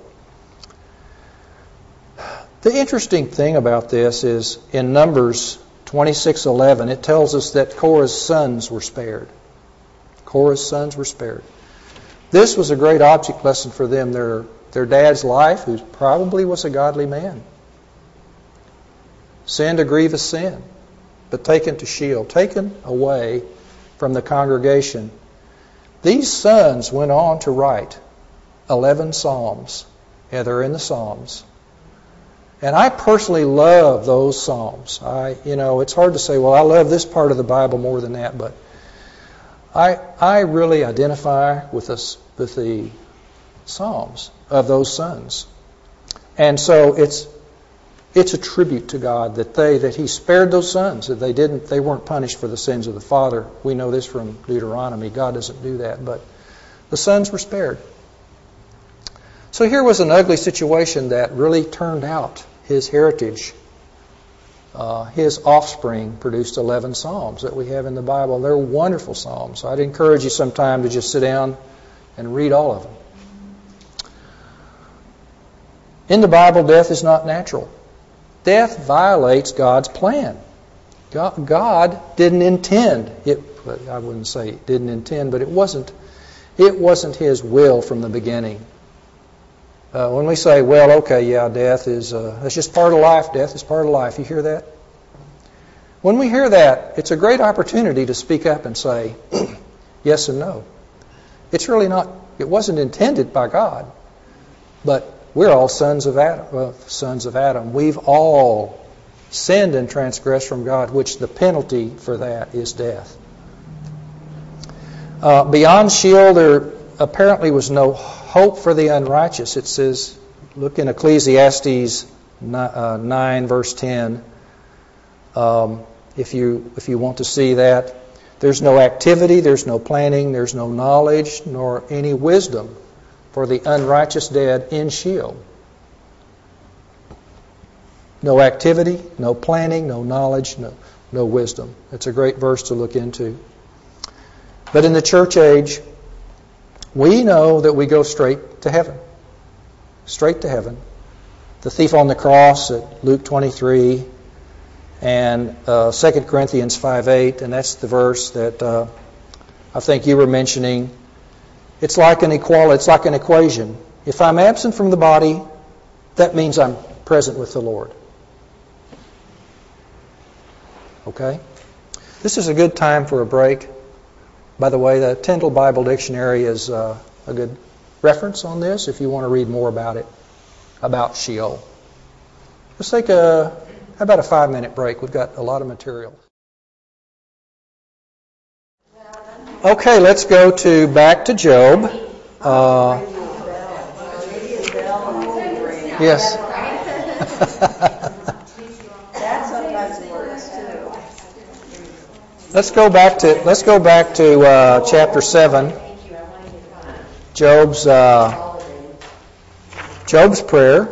The interesting thing about this is in Numbers twenty-six eleven, it tells us that Korah's sons were spared. Korah's sons were spared. This was a great object lesson for them. Their, their dad's life, who probably was a godly man, sinned a grievous sin, but taken to Sheol, taken away from the congregation. These sons went on to write eleven Psalms. Yeah, they're in the Psalms. And I personally love those Psalms. I, you know, it's hard to say, well, I love this part of the Bible more than that, but I I really identify with this with the Psalms of those sons. And so it's it's a tribute to God that they that He spared those sons, that they didn't they weren't punished for the sins of the father. We know this from Deuteronomy. God doesn't do that, but the sons were spared. So here was an ugly situation that really turned out his heritage. Uh, his offspring produced eleven Psalms that we have in the Bible. They're wonderful Psalms. I'd encourage you sometime to just sit down and read all of them. In the Bible, death is not natural. Death violates God's plan. God, God didn't intend it. I wouldn't say didn't intend, but it wasn't. It wasn't His will from the beginning. Uh, when we say, "Well, okay, yeah, death is uh, that's just part of life. Death is part of life," you hear that? When we hear that, it's a great opportunity to speak up and say, "Yes and no." It's really not. It wasn't intended by God, but we're all sons of Adam. Well, sons of Adam. We've all sinned and transgressed from God, which the penalty for that is death. Uh, beyond Sheol, there apparently was no hope for the unrighteous. It says, look in Ecclesiastes nine, verse ten. Um, if you if you want to see that, there's no activity, there's no planning, there's no knowledge, nor any wisdom for the unrighteous dead in Sheol. No activity, no planning, no knowledge, no, no wisdom. It's a great verse to look into. But in the church age, we know that we go straight to heaven. Straight to heaven. The thief on the cross at Luke twenty-three and uh, Second Corinthians five eight, and that's the verse that uh, I think you were mentioning. It's like an equality, it's like an equation. If I'm absent from the body, that means I'm present with the Lord. Okay? This is a good time for a break. By the way, the Tyndale Bible Dictionary is uh, a good reference on this if you want to read more about it, about Sheol. Let's take a, how about a five-minute break? We've got a lot of material. Okay, let's go to back to Job. Uh, yes. That sometimes works too. Let's go back to let's go back to uh, chapter seven. Job's uh, Job's prayer.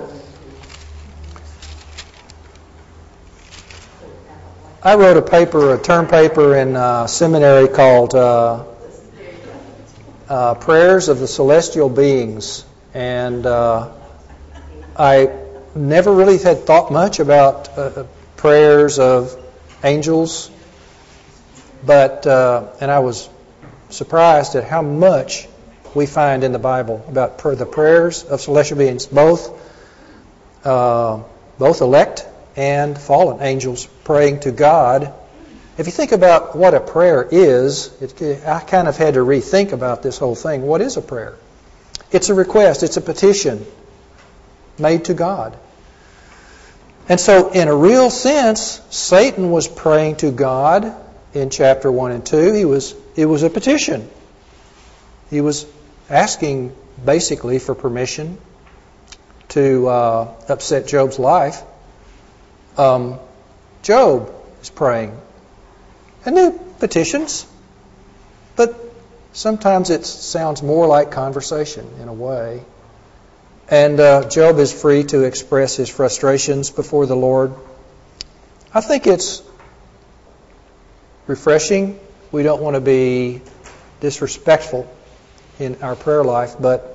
I wrote a paper, a term paper in uh, seminary called uh, uh, Prayers of the Celestial Beings. And uh, I never really had thought much about uh, prayers of angels. But, uh, and I was surprised at how much we find in the Bible about pr- the prayers of celestial beings, both uh, both elect and fallen angels praying to God. If you think about what a prayer is, it, I kind of had to rethink about this whole thing. What is a prayer? It's a request. It's a petition made to God. And so in a real sense, Satan was praying to God in chapter one and two. He was, it was a petition. He was asking basically for permission to uh, upset Job's life, um, Job is praying. And there are petitions, but sometimes it sounds more like conversation in a way. And uh, Job is free to express his frustrations before the Lord. I think it's refreshing. We don't want to be disrespectful in our prayer life, but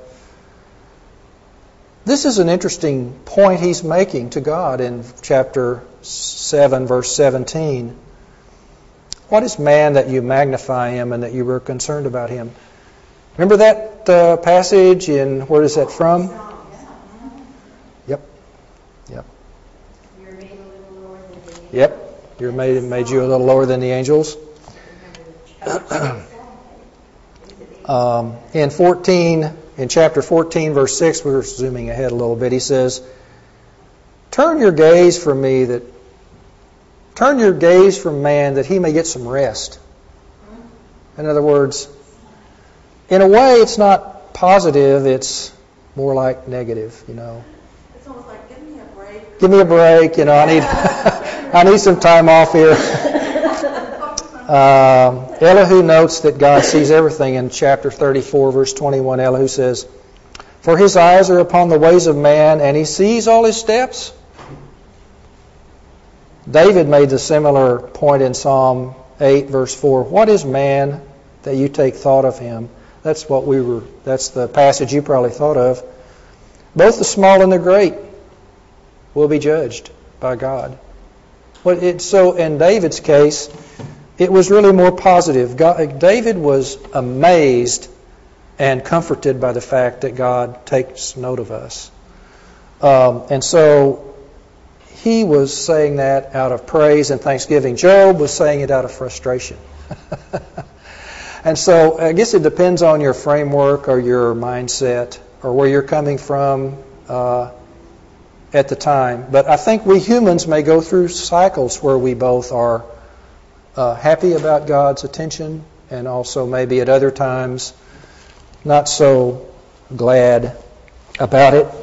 this is an interesting point he's making to God in chapter seven, verse seventeen. What is man that you magnify him and that you were concerned about him? Remember that uh, passage in, where is that from? Yep. Yep. You're made a little lower than the angels. Yep. You're made, made you a little lower than the angels. um, in fourteen, in chapter fourteen, verse six, we're zooming ahead a little bit. He says, "Turn your gaze from me that, turn your gaze from man that he may get some rest." In other words, in a way, it's not positive; it's more like negative. You know. It's almost like, give me a break. Give me a break. You know, I need, I need some time off here. Um, Elihu notes that God sees everything in chapter thirty-four, verse twenty-one. Elihu says, "For his eyes are upon the ways of man, and he sees all his steps." David made the similar point in Psalm eight, verse four. "What is man that you take thought of him?" That's what we were. That's the passage you probably thought of. Both the small and the great will be judged by God. But it, so in David's case, it was really more positive. God, David was amazed and comforted by the fact that God takes note of us. Um, and so he was saying that out of praise and thanksgiving. Job was saying it out of frustration. And so I guess it depends on your framework or your mindset or where you're coming from uh, at the time. But I think we humans may go through cycles where we both are Uh, happy about God's attention, and also maybe at other times not so glad about it.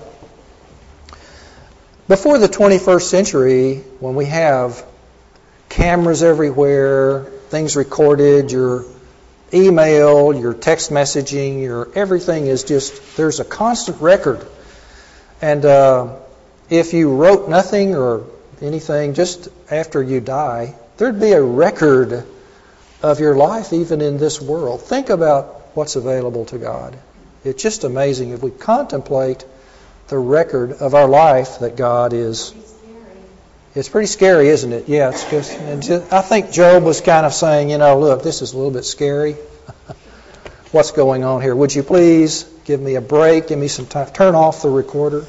Before the twenty-first century, when we have cameras everywhere, things recorded, your email, your text messaging, your everything is just, there's a constant record. And uh, if you wrote nothing or anything just after you die, there'd be a record of your life even in this world. Think about what's available to God. It's just amazing if we contemplate the record of our life that God is. It's pretty scary, isn't it? Yeah, it's just, and just, I think Job was kind of saying, you know, look, this is a little bit scary. What's going on here? Would you please give me a break? Give me some time. Turn off the recorder.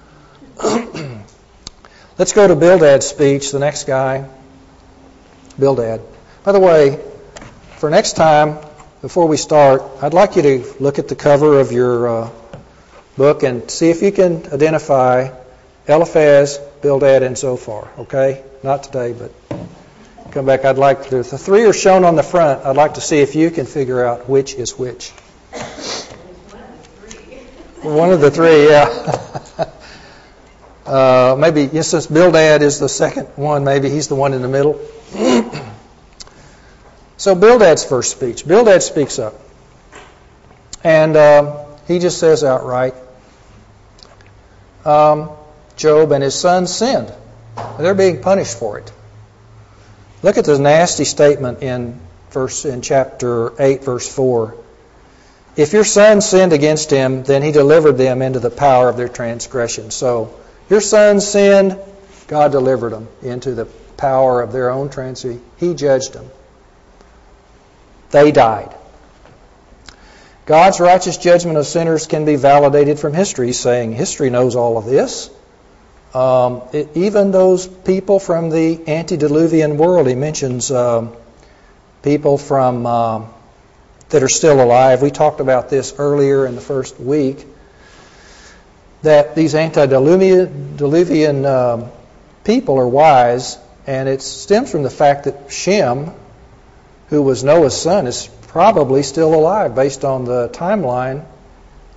Let's go to Bildad's speech, the next guy. Bildad. By the way, for next time, before we start, I'd like you to look at the cover of your uh, book and see if you can identify Eliphaz, Bildad, and Zophar. Okay? Not today, but come back. I'd like to, the three are shown on the front. I'd like to see if you can figure out which is which. One of the three, yeah. uh, maybe, yes, since Bildad is the second one, maybe he's the one in the middle. So Bildad's first speech. Bildad speaks up. And um, he just says outright, um, Job and his sons sinned. They're being punished for it. Look at the nasty statement in verse in chapter eight, verse four. If your sons sinned against him, then he delivered them into the power of their transgression. So your sons sinned, God delivered them into the power of their own transgression. He judged them. They died. God's righteous judgment of sinners can be validated from history, saying history knows all of this. Um, it, even those people from the antediluvian world, he mentions um, people from um, that are still alive. We talked about this earlier in the first week, that these antediluvian diluvian, um, people are wise, and it stems from the fact that Shem, who was Noah's son, is probably still alive based on the timeline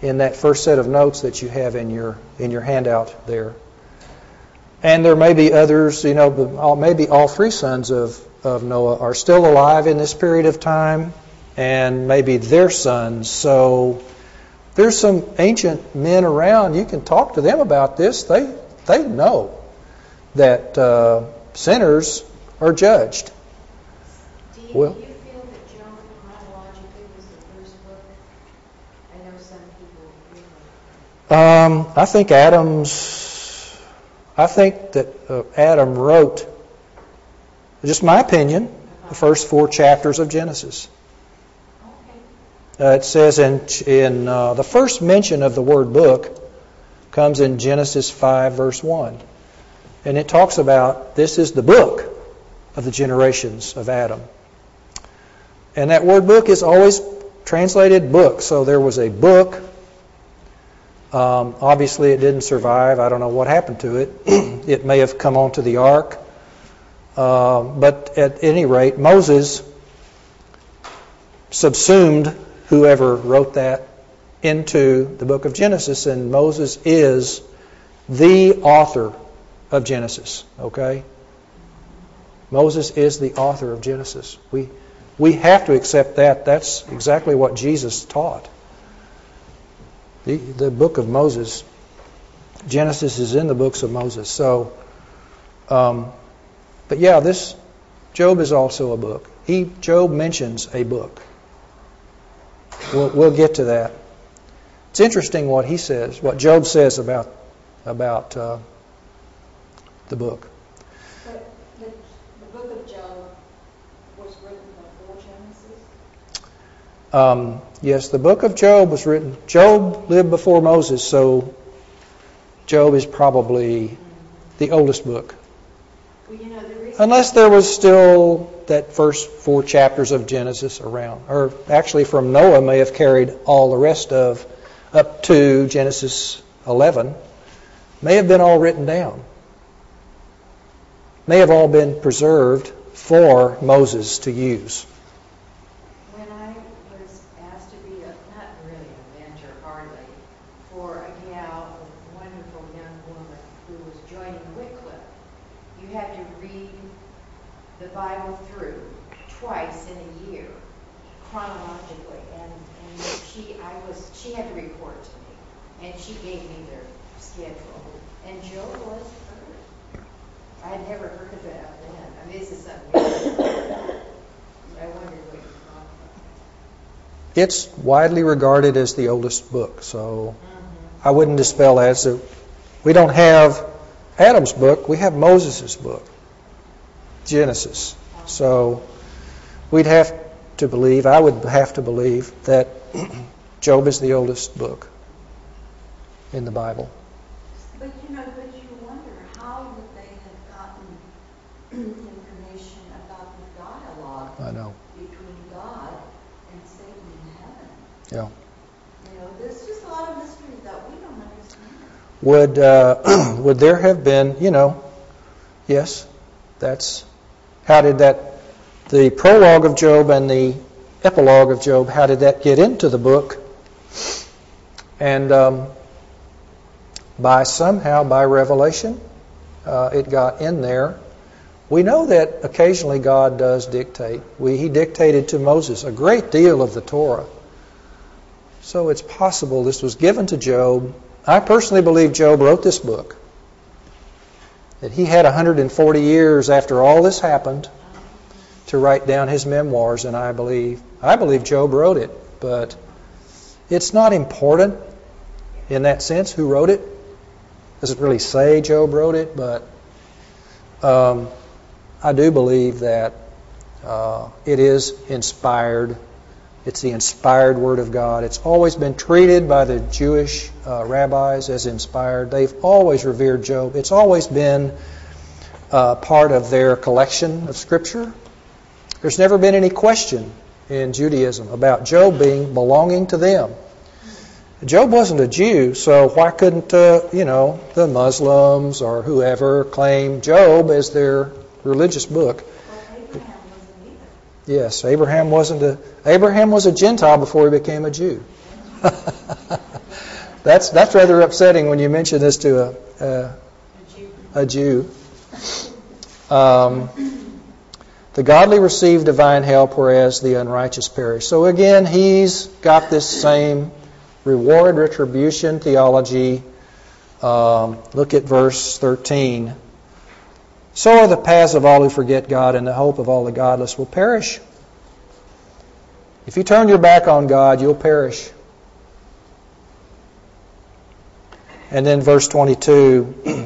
in that first set of notes that you have in your in your handout there. And there may be others, you know, but all, maybe all three sons of, of Noah are still alive in this period of time, and maybe their sons. So there's some ancient men around. You can talk to them about this. They they know that uh, sinners are judged. Do you, Well, do you feel that Job chronologically was the first book? I know some people feel like Um, I think Adam's. I think that uh, Adam wrote, just my opinion, the first four chapters of Genesis. Okay. Uh, it says in in uh, the first mention of the word book comes in Genesis five, verse one, and it talks about this is the book of the generations of Adam. And that word book is always translated book. So there was a book. Um, obviously, it didn't survive. I don't know what happened to it. It may have come onto the ark. Uh, but at any rate, Moses subsumed whoever wrote that into the book of Genesis, and Moses is the author of Genesis. Okay? Moses is the author of Genesis. We we have to accept that. That's exactly what Jesus taught. The, the book of Moses, Genesis is in the books of Moses. So, um, but yeah, this Job is also a book. He Job mentions a book. We'll, we'll get to that. It's interesting what he says, what Job says about about uh, the book. But the, the book of Job was written before Genesis? Um, yes, the book of Job was written. Job lived before Moses, so Job is probably the oldest book. Well, you know, the reason Unless there was still that first four chapters of Genesis around. Or actually from Noah may have carried all the rest of up to Genesis eleven. May have been all written down. May have all been preserved for Moses to use. when I was asked to be a, not really a mentor hardly, for a gal, a wonderful young woman who was joining Wycliffe, you had to read the Bible through twice in a year, chronologically, and, and she, I was, she had to report to me, and she gave me their schedule, and Joe was hers. I had never heard of that then. I mean, this is something new. I wondered what you thought about It's widely regarded as the oldest book, so it. I wouldn't dispel that. So we don't have Adam's book, we have Moses' book, Genesis. So we'd have to believe, I would have to believe, that Job is the oldest book in the Bible. But you know, but you wonder, how would they have gotten information about the dialogue I know. between God and Satan in heaven? Yeah. You know, there's just a lot of mysteries that we don't understand. Would uh, would there have been, you know, yes, that's, how did that, the prologue of Job and the epilogue of Job, how did that get into the book? And um, by somehow, by revelation, uh, it got in there. We know that occasionally God does dictate. We, he dictated to Moses a great deal of the Torah. So it's possible this was given to Job. I personally believe Job wrote this book. That he had one hundred forty years after all this happened to write down his memoirs, and I believe I believe Job wrote it. But it's not important in that sense who wrote it. Doesn't really say Job wrote it, but um, I do believe that uh, it is inspired. It's the inspired Word of God. It's always been treated by the Jewish uh, rabbis as inspired. They've always revered Job. It's always been uh, part of their collection of Scripture. There's never been any question in Judaism about Job being belonging to them. Job wasn't a Jew, so why couldn't, uh, you know, the Muslims or whoever claim Job as their religious book? Well, Abraham wasn't either. Yes, Abraham wasn't a Abraham was a Gentile before he became a Jew. that's that's rather upsetting when you mention this to a a, a Jew. Um, the godly receive divine help, whereas the unrighteous perish. So again, he's got this same reward retribution theology. Um, look at verse thirteen. So are the paths of all who forget God, and the hope of all the godless will perish. If you turn your back on God, you'll perish. And then verse twenty-two.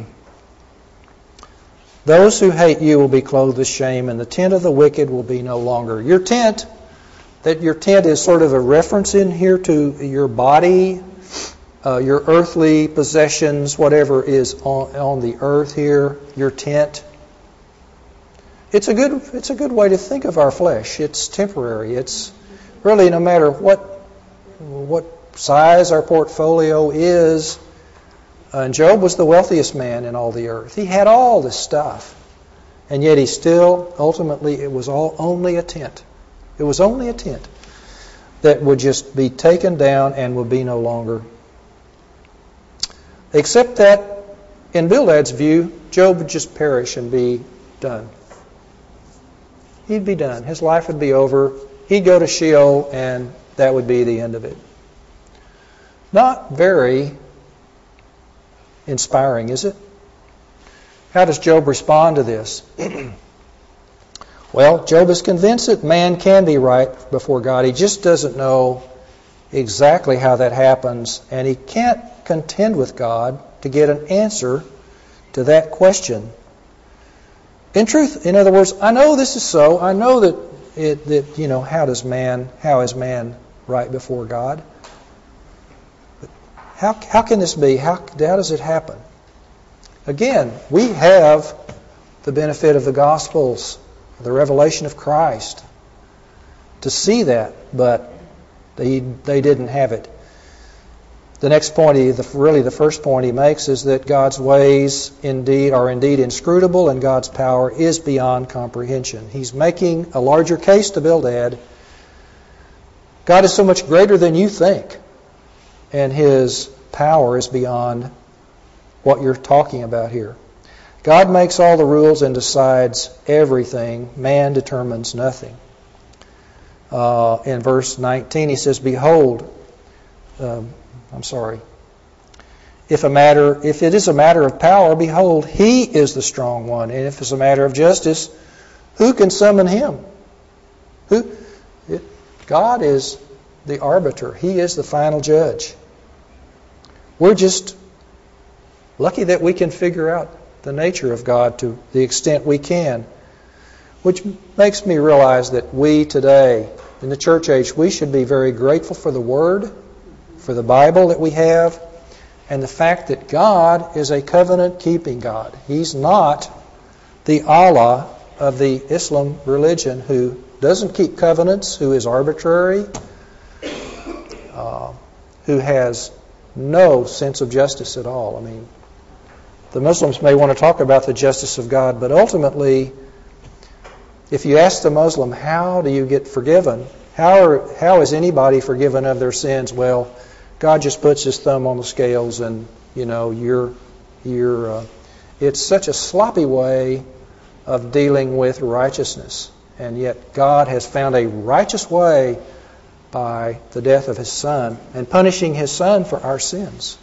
Those who hate you will be clothed with shame, and the tent of the wicked will be no longer. Your tent, that your tent is sort of a reference in here to your body, uh, your earthly possessions, whatever is on, on the earth here, your tent. It's a good it's a good way to think of our flesh. It's temporary. It's really no matter what what size our portfolio is. Uh, and Job was the wealthiest man in all the earth. He had all this stuff. And yet he still, ultimately, it was all only a tent. It was only a tent that would just be taken down and would be no longer. Except that, in Bildad's view, Job would just perish and be done. He'd be done. His life would be over. He'd go to Sheol, and that would be the end of it. Not very inspiring, is it? How does Job respond to this? Well, Job is convinced that man can be right before God. He just doesn't know exactly how that happens, and he can't contend with God to get an answer to that question. In truth, in other words, I know this is so. I know that it, that you know how does man, how is man right before God? How how can this be? How, how does it happen? Again, we have the benefit of the Gospels, the revelation of Christ, to see that, but they they didn't have it. The next point, he, the, really the first point he makes, is that God's ways indeed are indeed inscrutable, and God's power is beyond comprehension. He's making a larger case to Bildad. God is so much greater than you think, and His power is beyond what you're talking about here. God makes all the rules and decides everything. Man determines nothing. Uh, in verse nineteen, he says, "Behold, um, I'm sorry. If a matter, if it is a matter of power, behold, He is the strong one. And if it's a matter of justice, who can summon Him?" Who? It, God is the arbiter. He is the final judge. We're just lucky that we can figure out the nature of God to the extent we can, which makes me realize that we today, in the church age, we should be very grateful for the Word, for the Bible that we have, and the fact that God is a covenant-keeping God. He's not the Allah of the Islam religion who doesn't keep covenants, who is arbitrary, uh, who has no sense of justice at all. I mean, the Muslims may want to talk about the justice of God, but ultimately, if you ask the Muslim, how do you get forgiven? How are, how is anybody forgiven of their sins? Well, God just puts His thumb on the scales, and you know you're you're. Uh, it's such a sloppy way of dealing with righteousness, and yet God has found a righteous way by the death of His Son and punishing His Son for our sins.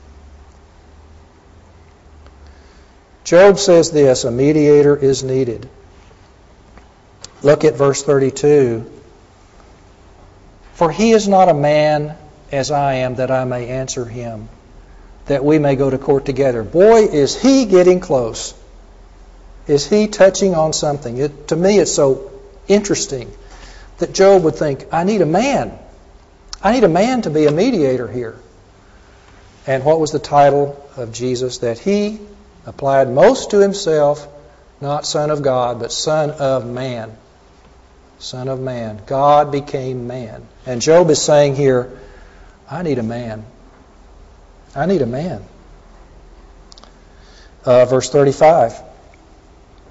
Job says this: a mediator is needed. Look at verse thirty-two. For he is not a man as I am, that I may answer him, that we may go to court together. Boy, is he getting close. Is he touching on something? It, to me, it's so interesting that Job would think, I need a man. I need a man to be a mediator here. And what was the title of Jesus? That He applied most to Himself, not Son of God, but Son of Man. Son of Man. God became man. And Job is saying here, I need a man. I need a man. Uh, verse thirty-five.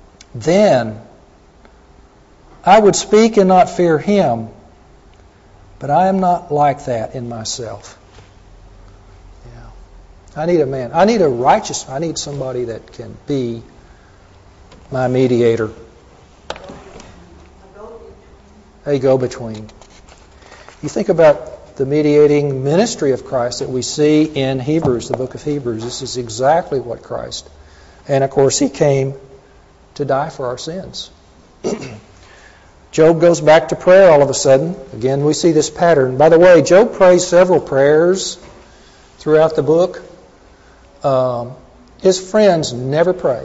Then I would speak and not fear him. But I am not like that in myself. Yeah. I need a man. I need a righteous, I need somebody that can be my mediator. A go-between. You think about the mediating ministry of Christ that we see in Hebrews, the book of Hebrews. This is exactly what Christ. And of course, He came to die for our sins. Job goes back to prayer all of a sudden. Again, we see this pattern. By the way, Job prays several prayers throughout the book. Um, his friends never pray.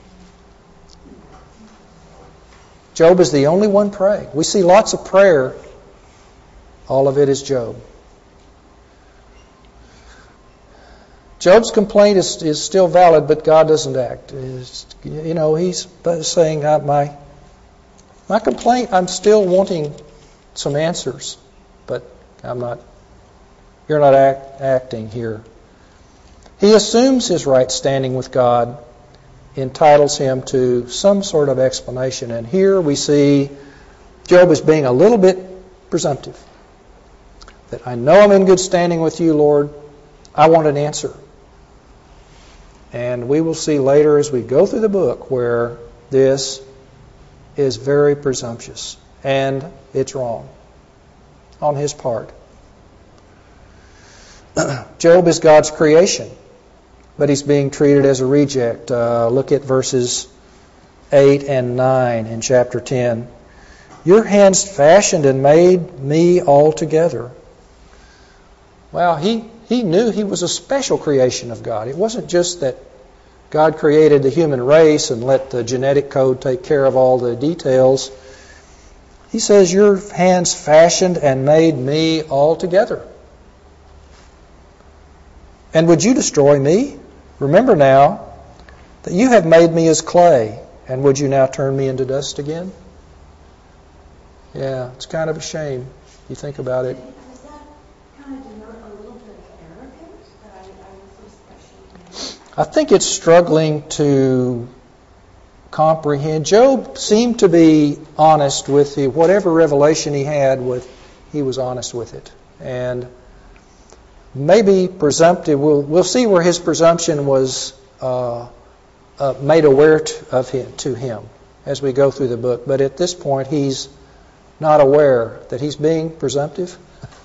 Job is the only one praying. We see lots of prayer. All of it is Job. Job's complaint is, is still valid, but God doesn't act. It's, you know, he's saying, uh, my, my complaint, I'm still wanting some answers, but I'm not, you're not act, acting here. He assumes his right standing with God entitles him to some sort of explanation. And here we see Job as being a little bit presumptive. That I know I'm in good standing with you, Lord. I want an answer. And we will see later as we go through the book where this is very presumptuous. And it's wrong on his part. Job is God's creation, but he's being treated as a reject. Uh, look at verses eight and nine in chapter ten. Your hands fashioned and made me altogether. Well, he, he knew he was a special creation of God. It wasn't just that God created the human race and let the genetic code take care of all the details. He says, your hands fashioned and made me altogether. And would you destroy me? Remember now that you have made me as clay, and would you now turn me into dust again? Yeah, it's kind of a shame. You think about it. Does that kind of denote a little bit of arrogance that I, I was so special? I think it's struggling to comprehend. Job seemed to be honest with the, whatever revelation he had. With he was honest with it, and maybe presumptive. We'll we'll see where his presumption was uh, uh, made aware to, of him to him as we go through the book. But at this point, he's not aware that he's being presumptive.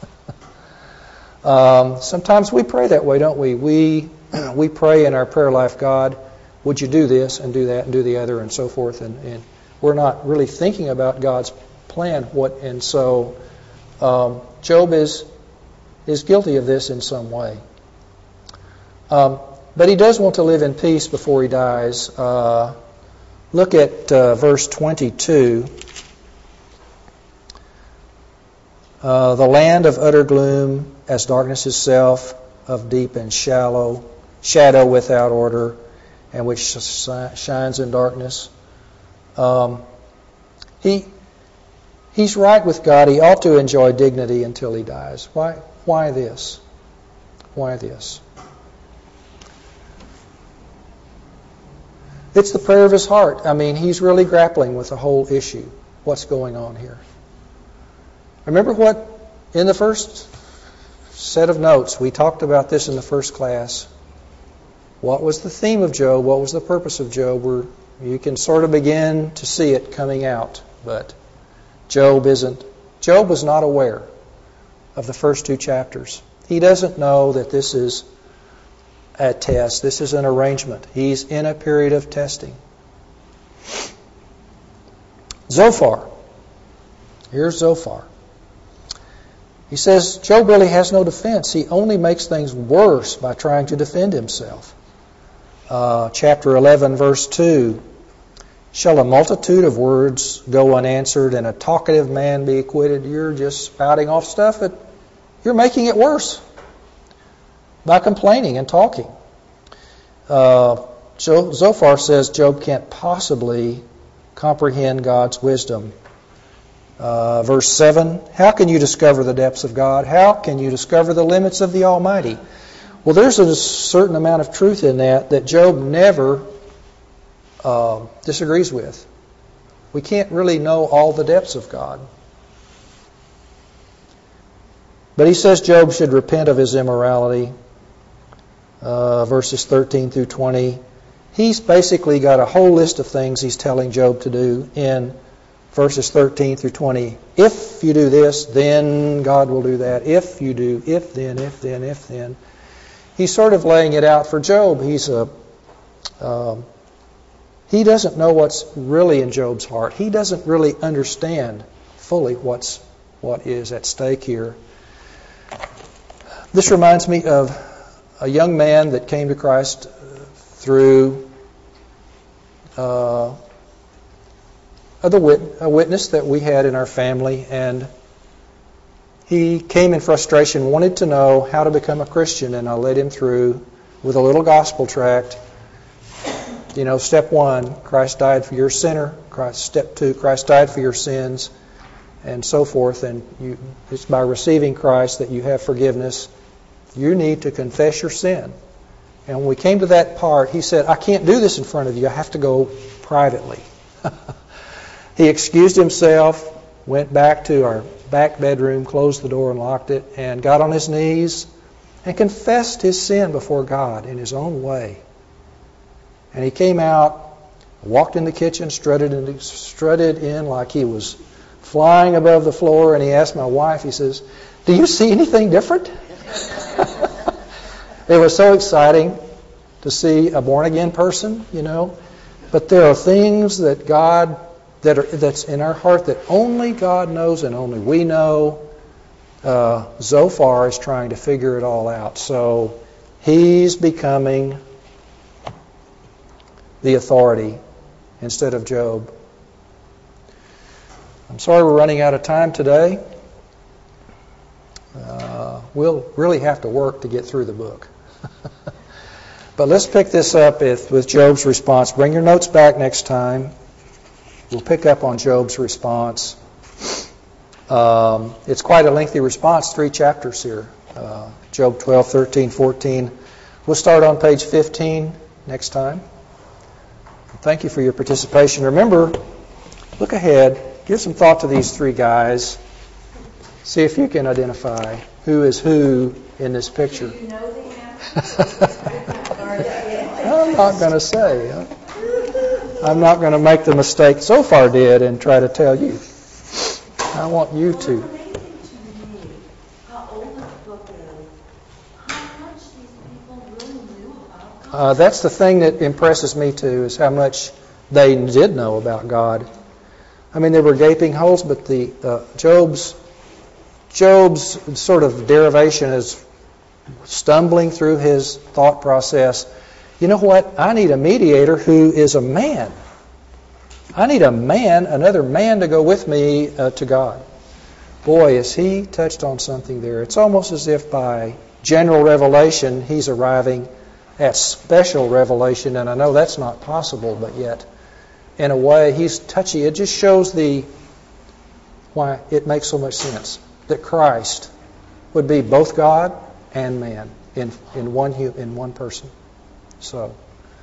um, sometimes we pray that way, don't we? We we pray in our prayer life, God, would you do this and do that and do the other and so forth, and, and we're not really thinking about God's plan. What and so um, Job is. is guilty of this in some way. Um, but he does want to live in peace before he dies. Uh, look at uh, verse twenty-two. Uh, the land of utter gloom, as darkness itself, of deep and shallow, shadow without order, and which shines in darkness. Um, he he's right with God. He ought to enjoy dignity until he dies. Why? Why this? Why this? It's the prayer of his heart. I mean, he's really grappling with the whole issue. What's going on here? Remember what, in the first set of notes, we talked about this in the first class. What was the theme of Job? What was the purpose of Job? We're, you can sort of begin to see it coming out, but Job isn't. Job was not aware of the first two chapters. He doesn't know that this is a test. This is an arrangement. He's in a period of testing. Zophar. Here's Zophar. He says Job really has no defense. He only makes things worse by trying to defend himself. Uh, chapter eleven, verse two. Shall a multitude of words go unanswered and a talkative man be acquitted? You're just spouting off stuff, but you're making it worse by complaining and talking. Uh, Zophar says Job can't possibly comprehend God's wisdom. Uh, verse seven, how can you discover the depths of God? How can you discover the limits of the Almighty? Well, there's a certain amount of truth in that that Job never Uh, disagrees with. We can't really know all the depths of God. But he says Job should repent of his immorality, uh, verses thirteen through twenty. He's basically got a whole list of things he's telling Job to do in verses thirteen through twenty. If you do this, then God will do that. If you do, if then, if then, if then. He's sort of laying it out for Job. He's a, um, he doesn't know what's really in Job's heart. He doesn't really understand fully what's what is at stake here. This reminds me of a young man that came to Christ through uh, the wit- a witness that we had in our family, and he came in frustration, wanted to know how to become a Christian, and I led him through with a little gospel tract. You know, step one, Christ died for your sinner. Christ, step two, Christ died for your sins, and so forth. And you, it's by receiving Christ that you have forgiveness. You need to confess your sin. And when we came to that part, he said, I can't do this in front of you. I have to go privately. He excused himself, went back to our back bedroom, closed the door and locked it, and got on his knees and confessed his sin before God in his own way. And he came out, walked in the kitchen, strutted in, strutted in like he was flying above the floor, and he asked my wife, he says, do you see anything different? It was so exciting to see a born-again person, you know. But there are things that God, that are that's in our heart that only God knows and only we know. Uh, Zophar is trying to figure it all out. So he's becoming the authority instead of Job. I'm sorry we're running out of time today. Uh, we'll really have to work to get through the book. But let's pick this up with, with Job's response. Bring your notes back next time. We'll pick up on Job's response. Um, it's quite a lengthy response, three chapters here. Uh, Job twelve, thirteen, fourteen. We'll start on page fifteen next time. Thank you for your participation. Remember, look ahead. Give some thought to these three guys. See if you can identify who is who in this picture. Do you know the answer? I'm not going to say. I'm not going to make the mistake Zophar did and try to tell you. I want you Well, to. it's amazing to me how old this book is, how much these people really knew about God. Uh, that's the thing that impresses me too, is how much they did know about God. I mean, there were gaping holes, but the uh, Job's Job's sort of derivation is stumbling through his thought process. You know what? I need a mediator who is a man. I need a man, another man to go with me uh, to God. Boy, is he touched on something there. It's almost as if by general revelation he's arriving at special revelation, and I know that's not possible, but yet in a way he's touchy. It just shows the why it makes so much sense that Christ would be both God and man in in one in one person. So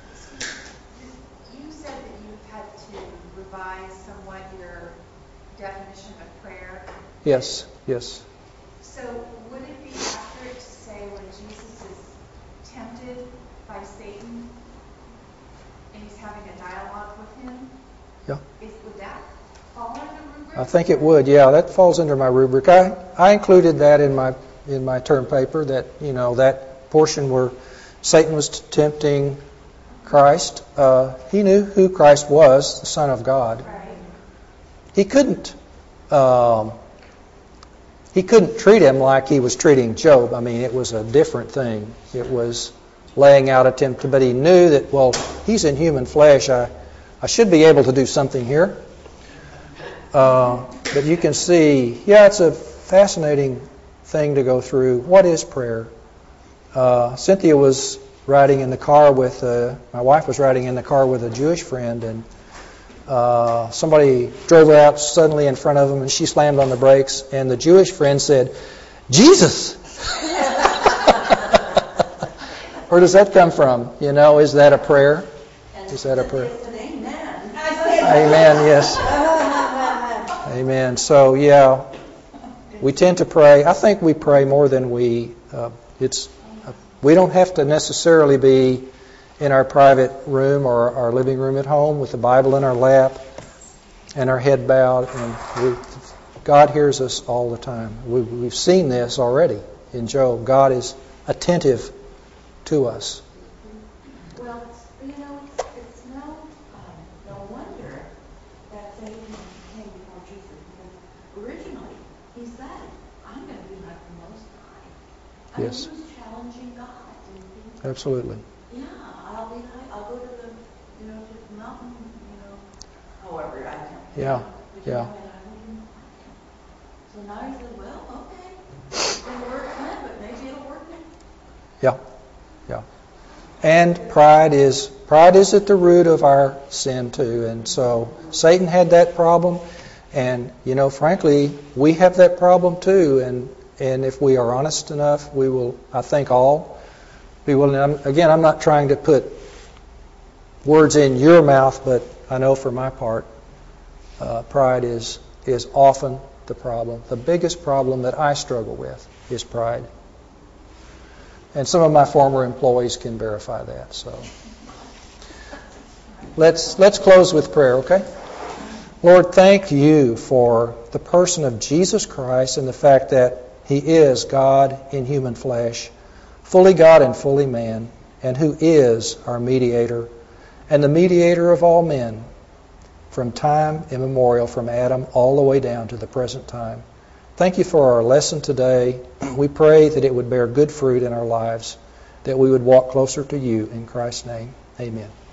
You said that you had to revise somewhat your definition of prayer. yes, yes. So would it be accurate to say when Jesus is tempted by Satan and he's having a dialogue with him, Yeah. is, would that fall under the rubric? I think it would. Yeah, that falls under my rubric. I, I included that in my in my term paper, that, you know, that portion where Satan was tempting Christ. Uh, he knew who Christ was, the Son of God. Right. He couldn't um, he couldn't treat him like he was treating Job. I mean, it was a different thing. It was laying out a temptation, but he knew that, well, he's in human flesh. I I should be able to do something here. Uh, but you can see, yeah, it's a fascinating thing to go through. What is prayer? Uh, Cynthia was riding in the car with, uh, my wife was riding in the car with a Jewish friend, and uh, somebody drove her out suddenly in front of them, and she slammed on the brakes, and the Jewish friend said, Jesus! Where does that come from? You know, is that a prayer? Is that a prayer? It's an amen. Amen, yes. Amen. So, yeah. we tend to pray. I think we pray more than we. Uh, it's uh, we don't have to necessarily be in our private room or our living room at home with the Bible in our lap and our head bowed. And we, God hears us all the time. We, we've seen this already in Job. God is attentive to us. Well, it's, you know, it's, it's no, um, no wonder that Satan came before Jesus, because originally he said, I'm going to be like the Most High. I Yes. mean, he was challenging God. And he, Absolutely. yeah, I'll be high, I'll go to the, you know, to the mountain, you know, however I can. Yeah, But you yeah. know, and I wouldn't like him. So now he said, well, okay, it didn't work then, but maybe it'll work now. Yeah, yeah. And pride is pride is at the root of our sin too. And so Satan had that problem, and you know, frankly, we have that problem too. And and if we are honest enough, we will, I think, all be willing. I'm, again, I'm not trying to put words in your mouth, but I know for my part, uh, pride is is often the problem. The biggest problem that I struggle with is pride. And some of my former employees can verify that. So let's let's close with prayer, okay? Lord, thank you for the person of Jesus Christ and the fact that he is God in human flesh, fully God and fully man, and who is our mediator and the mediator of all men from time immemorial, from Adam all the way down to the present time. Thank you for our lesson today. We pray that it would bear good fruit in our lives, that we would walk closer to you. In Christ's name, amen.